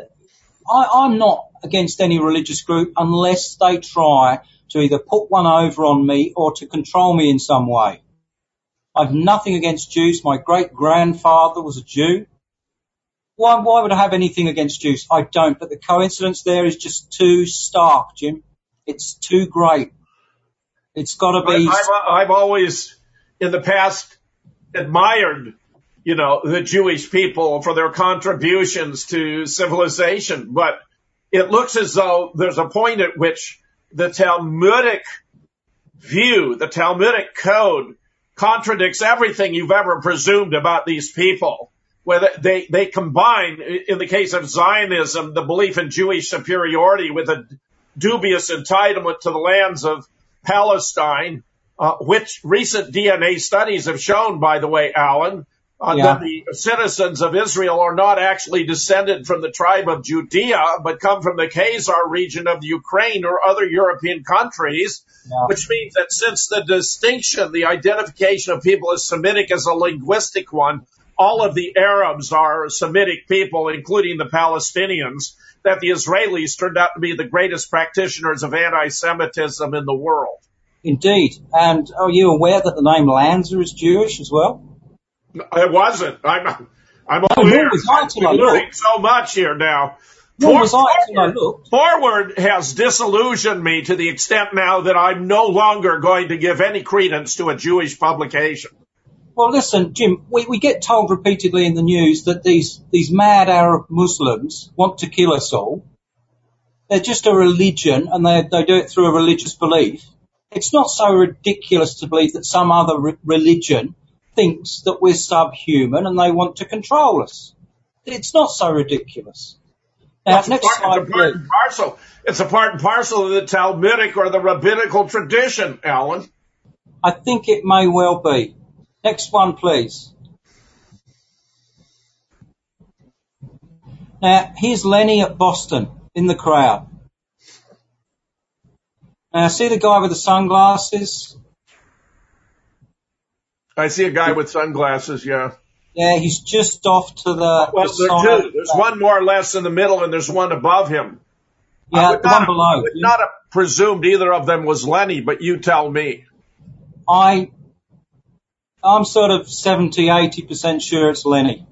I'm not against any religious group unless they try to either put one over on me or to control me in some way. I've nothing against Jews. My great-grandfather was a Jew. Why would I have anything against Jews? I don't, but the coincidence there is just too stark, Jim. It's too great. It's got to be... I've always, in the past, admired, the Jewish people for their contributions to civilization, but it looks as though there's a point at which the Talmudic view, the Talmudic code, contradicts everything you've ever presumed about these people. Where they combine, in the case of Zionism, the belief in Jewish superiority with a dubious entitlement to the lands of Palestine, which recent DNA studies have shown, by the way, Alan, that the citizens of Israel are not actually descended from the tribe of Judea, but come from the Khazar region of Ukraine or other European countries, which means that since the distinction, the identification of people as Semitic is a linguistic one, all of the Arabs are Semitic people, including the Palestinians, that the Israelis turned out to be the greatest practitioners of anti-Semitism in the world. Indeed. And are you aware that the name Lanza is Jewish as well? It wasn't. I'm aware. I'm learning so much here now. Forward has disillusioned me to the extent now that I'm no longer going to give any credence to a Jewish publication. Well, listen, Jim, we get told repeatedly in the news that these mad Arab Muslims want to kill us all. They're just a religion, and they do it through a religious belief. It's not so ridiculous to believe that some other religion thinks that we're subhuman and they want to control us. It's not so ridiculous. Now, next slide, please. It's a part and parcel of the Talmudic or the rabbinical tradition, Alan. I think it may well be. Next one, please. Now, here's Lenny at Boston in the crowd. Now, see the guy with the sunglasses? I see a guy with sunglasses, yeah. Yeah, he's just off to the Well, there's one more or less in the middle, and there's one above him. Yeah, the one below. I would not have presumed either of them was Lenny, but you tell me. I'm sort of 70-80% sure it's Lenny.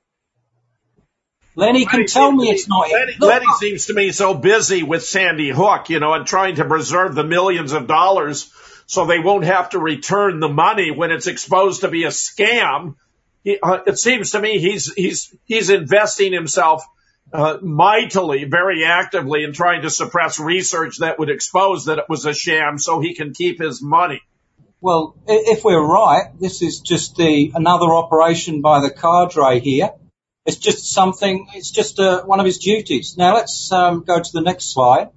Lenny can tell me it's not him. Lenny seems to me so busy with Sandy Hook, and trying to preserve the millions of dollars so they won't have to return the money when it's exposed to be a scam. It seems to me he's investing himself mightily, very actively in trying to suppress research that would expose that it was a sham so he can keep his money. Well, if we're right, this is just another operation by the cadre here. It's just one of his duties. Now let's go to the next slide.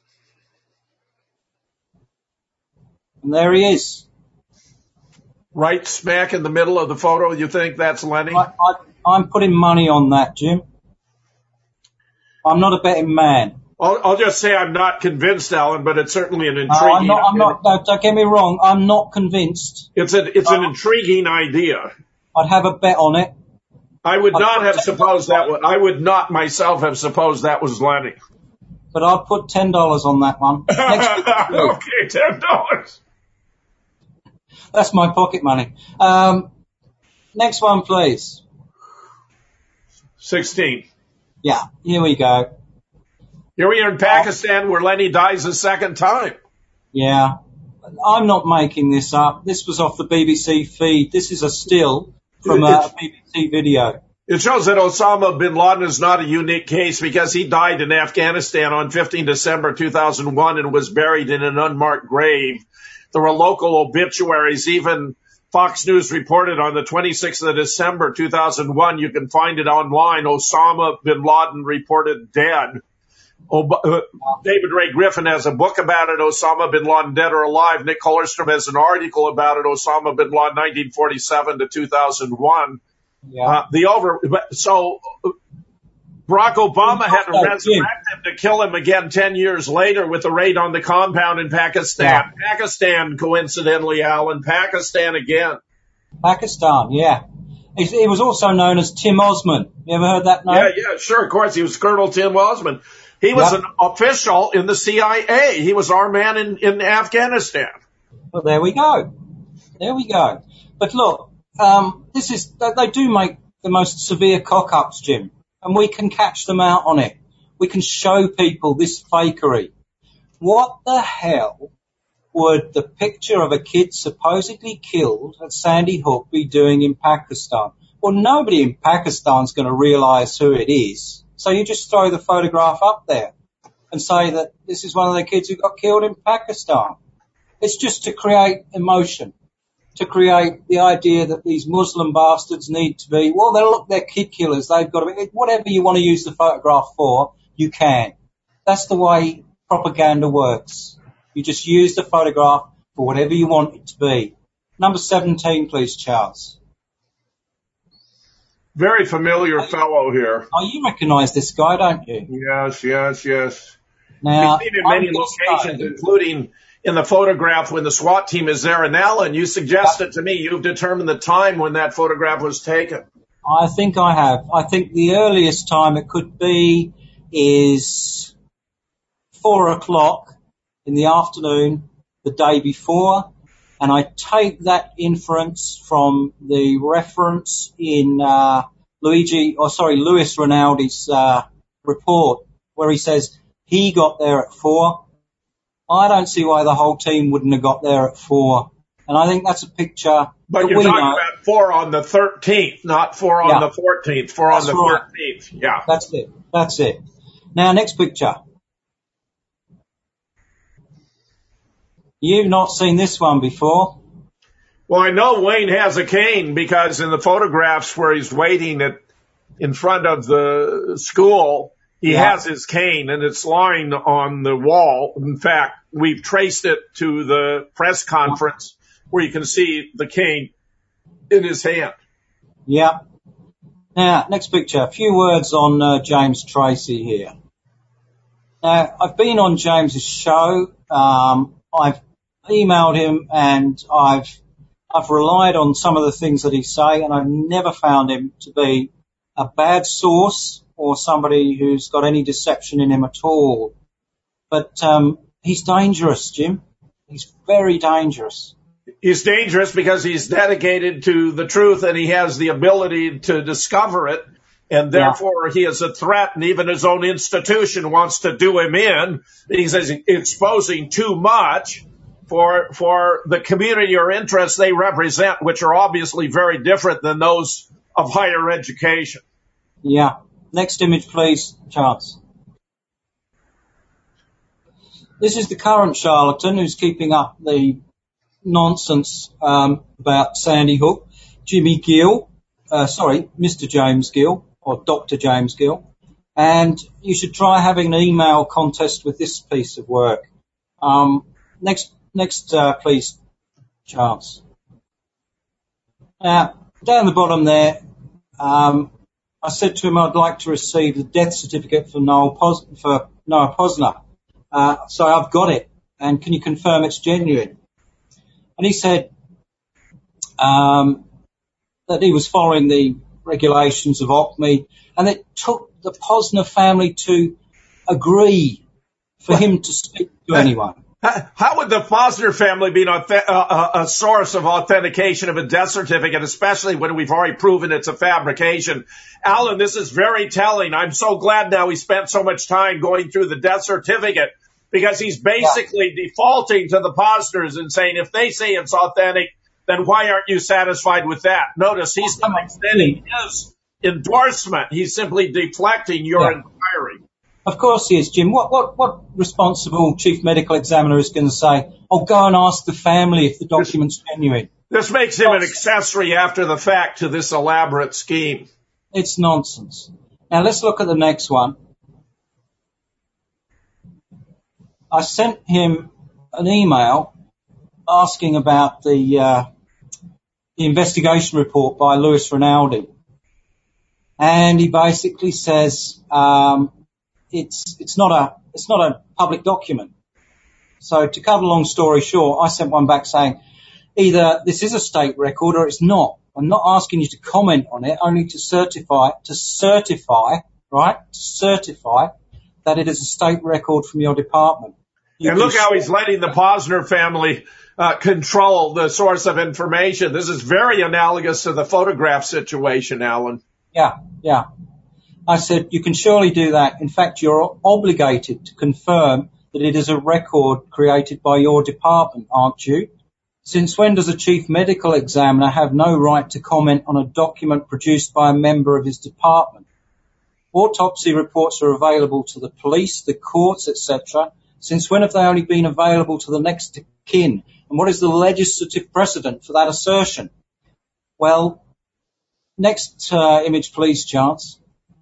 And there he is. Right smack in the middle of the photo, you think that's Lenny? I'm putting money on that, Jim. I'm not a betting man. I'll just say I'm not convinced, Alan, but it's certainly an intriguing... No, don't get me wrong. I'm not convinced. It's an intriguing idea. I'd have a bet on it. I would I would not myself have supposed that was Lenny. But I'll put $10 on that one. Okay, $10. That's my pocket money. Next one, please. 16. Yeah, here we go. Here we are in Pakistan where Lenny dies a second time. Yeah. I'm not making this up. This was off the BBC feed. This is a still from a BBC video. It shows that Osama bin Laden is not a unique case because he died in Afghanistan on 15 December 2001 and was buried in an unmarked grave. There were local obituaries. Even Fox News reported on the 26th of December 2001. You can find it online. Osama bin Laden reported dead. David Ray Griffin has a book about it, Osama bin Laden, Dead or Alive. Nick Hollerstrom has an article about it, Osama bin Laden, 1947 to 2001. Yeah. So Barack Obama had to resurrect him to kill him again 10 years later with a raid on the compound in Pakistan. Yeah. Pakistan, coincidentally, Alan, Pakistan again. Pakistan, yeah. He was also known as Tim Osman. You ever heard that name? Yeah, sure, of course. He was Colonel Tim Osman. He was an official in the CIA. He was our man in Afghanistan. Well, there we go. But look, they do make the most severe cock-ups, Jim, and we can catch them out on it. We can show people this fakery. What the hell would the picture of a kid supposedly killed at Sandy Hook be doing in Pakistan? Well, nobody in Pakistan's going to realize who it is. So you just throw the photograph up there and say that this is one of the kids who got killed in Pakistan. It's just to create emotion, to create the idea that these Muslim bastards need to be, they're kid killers. They've got to be, whatever you want to use the photograph for, you can. That's the way propaganda works. You just use the photograph for whatever you want it to be. Number 17, please, Charles. Very familiar fellow here. Oh, you recognise this guy, don't you? Yes. Now, we've seen it in many locations, including in the photograph when the SWAT team is there. And Alan, you suggested to me you've determined the time when that photograph was taken. I think I have. I think the earliest time it could be is 4:00 in the afternoon the day before. And I take that inference from the reference in Luis Rinaldi's report, where he says he got there at 4. I don't see why the whole team wouldn't have got there at 4. And I think that's a picture. But you're talking about 4 on the 13th, not 4 on the 14th, 4 on the 13th. Yeah. That's it. Now, next picture. You've not seen this one before. Well, I know Wayne has a cane because in the photographs where he's waiting in front of the school, he has his cane and it's lying on the wall. In fact, we've traced it to the press conference where you can see the cane in his hand. Yeah. Now, next picture. A few words on James Tracy here. Now, I've been on James's show. I've emailed him and I've relied on some of the things that he say, and I've never found him to be a bad source or somebody who's got any deception in him at all. But he's dangerous, Jim. He's very dangerous. He's dangerous because he's dedicated to the truth and he has the ability to discover it. And therefore, he is a threat, and even his own institution wants to do him in. He's exposing too much for the community or interests they represent, which are obviously very different than those of higher education. Yeah. Next image, please, Charles. This is the current charlatan who's keeping up the nonsense about Sandy Hook, Mr. James Gill, or Dr. James Gill. And you should try having an email contest with this piece of work. Next, please, Charles. Now, down the bottom there, I said to him I'd like to receive the death certificate for Noah Posner. So I've got it, and can you confirm it's genuine? And he said that he was following the regulations of OCME, and it took the Posner family to agree for him to speak to anyone. How would the Posner family be a source of authentication of a death certificate, especially when we've already proven it's a fabrication? Alan, this is very telling. I'm so glad now he spent so much time going through the death certificate, because he's basically defaulting to the Posners and saying, if they say it's authentic, then why aren't you satisfied with that? Notice he's not extending his endorsement. He's simply deflecting your inquiry. Of course he is, Jim. What responsible chief medical examiner is going to say, oh, go and ask the family if the document's genuine? This makes him an accessory after the fact to this elaborate scheme. It's nonsense. Now let's look at the next one. I sent him an email asking about the investigation report by Louis Rinaldi. And he basically says, it's not a public document. So to cut a long story short, I sent one back saying, either this is a state record or it's not. I'm not asking you to comment on it, only to certify that it is a state record from your department. And look how he's letting the Posner family control the source of information. This is very analogous to the photograph situation, Alan. Yeah. I said, you can surely do that. In fact, you're obligated to confirm that it is a record created by your department, aren't you? Since when does a chief medical examiner have no right to comment on a document produced by a member of his department? Autopsy reports are available to the police, the courts, etc. Since when have they only been available to the next of kin? And what is the legislative precedent for that assertion? Well, next image, please, Chance.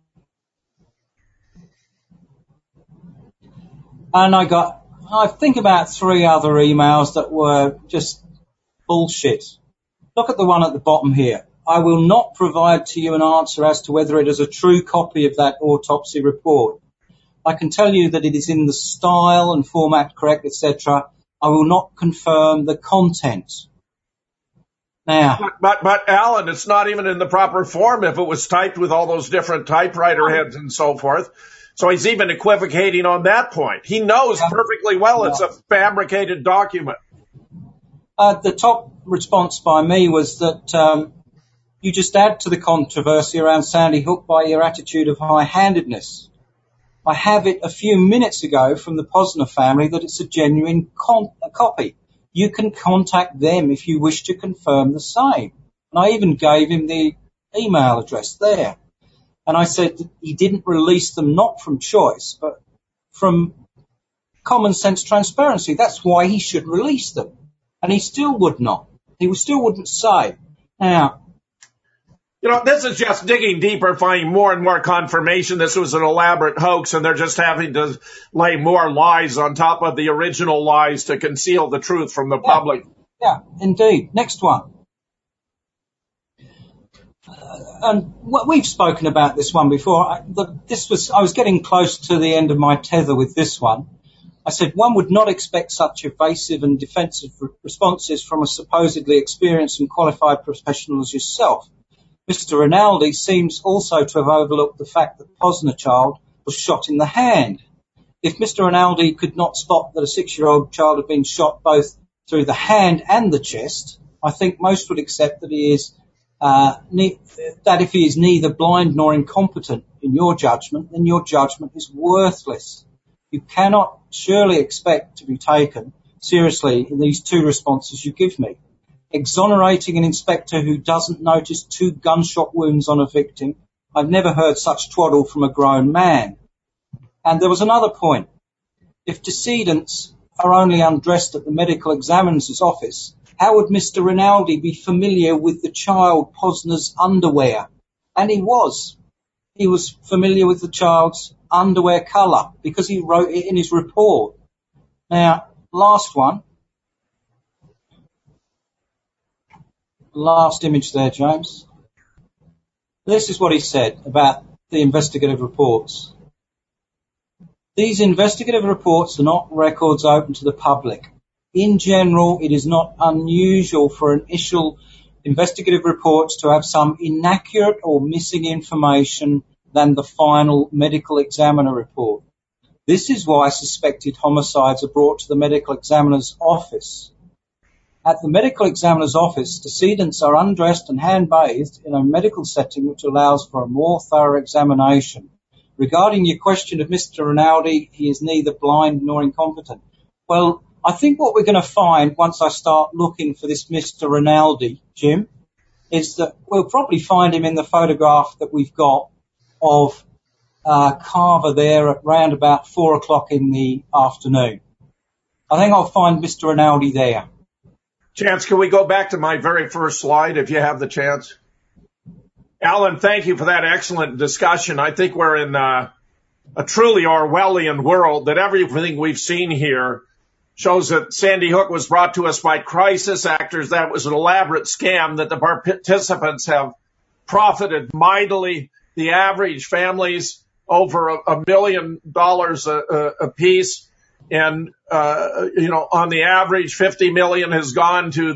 And I think about 3 other emails that were just bullshit. Look at the one at the bottom here. I will not provide to you an answer as to whether it is a true copy of that autopsy report. I can tell you that it is in the style and format correct, etc. I will not confirm the content. Now, but Alan, it's not even in the proper form if it was typed with all those different typewriter heads and so forth. So he's even equivocating on that point. He knows perfectly well it's a fabricated document. The top response by me was that you just add to the controversy around Sandy Hook by your attitude of high-handedness. I have it a few minutes ago from the Posner family that it's a genuine copy. You can contact them if you wish to confirm the same. And I even gave him the email address there. And I said that he didn't release them not from choice, but from common sense transparency. That's why he should release them. And he still would not. He still wouldn't say. Now, this is just digging deeper, finding more and more confirmation this was an elaborate hoax, and they're just having to lay more lies on top of the original lies to conceal the truth from the public. Yeah, indeed. Next one. And we've spoken about this one before. I was getting close to the end of my tether with this one. I said one would not expect such evasive and defensive responses from a supposedly experienced and qualified professional as yourself. Mr. Rinaldi seems also to have overlooked the fact that Posner was shot in the hand. If Mr. Rinaldi could not spot that a 6-year-old child had been shot both through the hand and the chest, I think most would accept that that if he is neither blind nor incompetent in your judgment, then your judgment is worthless. You cannot surely expect to be taken seriously in these two responses you give me. Exonerating an inspector who doesn't notice 2 gunshot wounds on a victim. I've never heard such twaddle from a grown man. And there was another point. If decedents are only undressed at the medical examiner's office, how would Mr. Rinaldi be familiar with the child Posner's underwear? And he was. He was familiar with the child's underwear colour because he wrote it in his report. Now, last one. Last image there, James. This is what he said about the investigative reports. These investigative reports are not records open to the public. In general, it is not unusual for initial investigative reports to have some inaccurate or missing information than the final medical examiner report. This is why suspected homicides are brought to the medical examiner's office. At the medical examiner's office, decedents are undressed and hand-bathed in a medical setting which allows for a more thorough examination. Regarding your question of Mr. Rinaldi, he is neither blind nor incompetent. Well, I think what we're going to find once I start looking for this Mr. Rinaldi, Jim, is that we'll probably find him in the photograph that we've got of Carver there at round about 4 o'clock in the afternoon. I think I'll find Mr. Rinaldi there. Chance, can we go back to my very first slide if you have the chance? Alan, thank you for that excellent discussion. I think we're in a truly Orwellian world, that everything we've seen here shows that Sandy Hook was brought to us by crisis actors, that it was an elaborate scam, that the participants have profited mightily. The average families over $1 million a piece. And, on the average, 50 million has gone to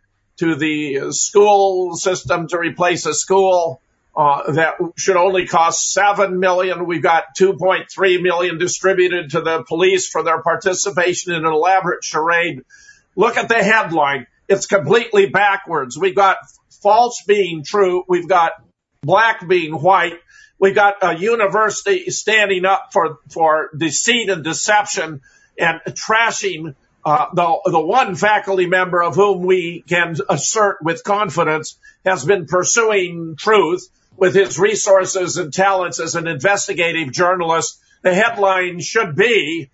the school system to replace a school, that should only cost 7 million. We've got 2.3 million distributed to the police for their participation in an elaborate charade. Look at the headline. It's completely backwards. We've got false being true. We've got black being white. We've got a university standing up for deceit and deception and trashing the one faculty member of whom we can assert with confidence has been pursuing truth with his resources and talents as an investigative journalist. The headline should be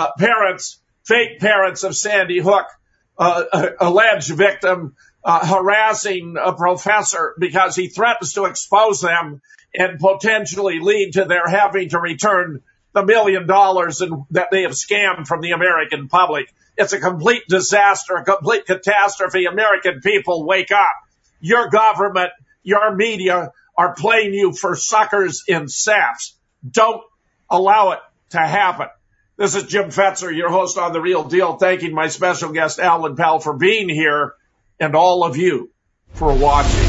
fake parents of Sandy Hook, alleged victim harassing a professor because he threatens to expose them and potentially lead to their having to return the $1 million that they have scammed from the American public. It's a complete disaster, a complete catastrophe. American people, wake up. Your government, your media are playing you for suckers in safes. Don't allow it to happen. This is Jim Fetzer, your host on The Real Deal, thanking my special guest, Alan Powell, for being here, and all of you for watching.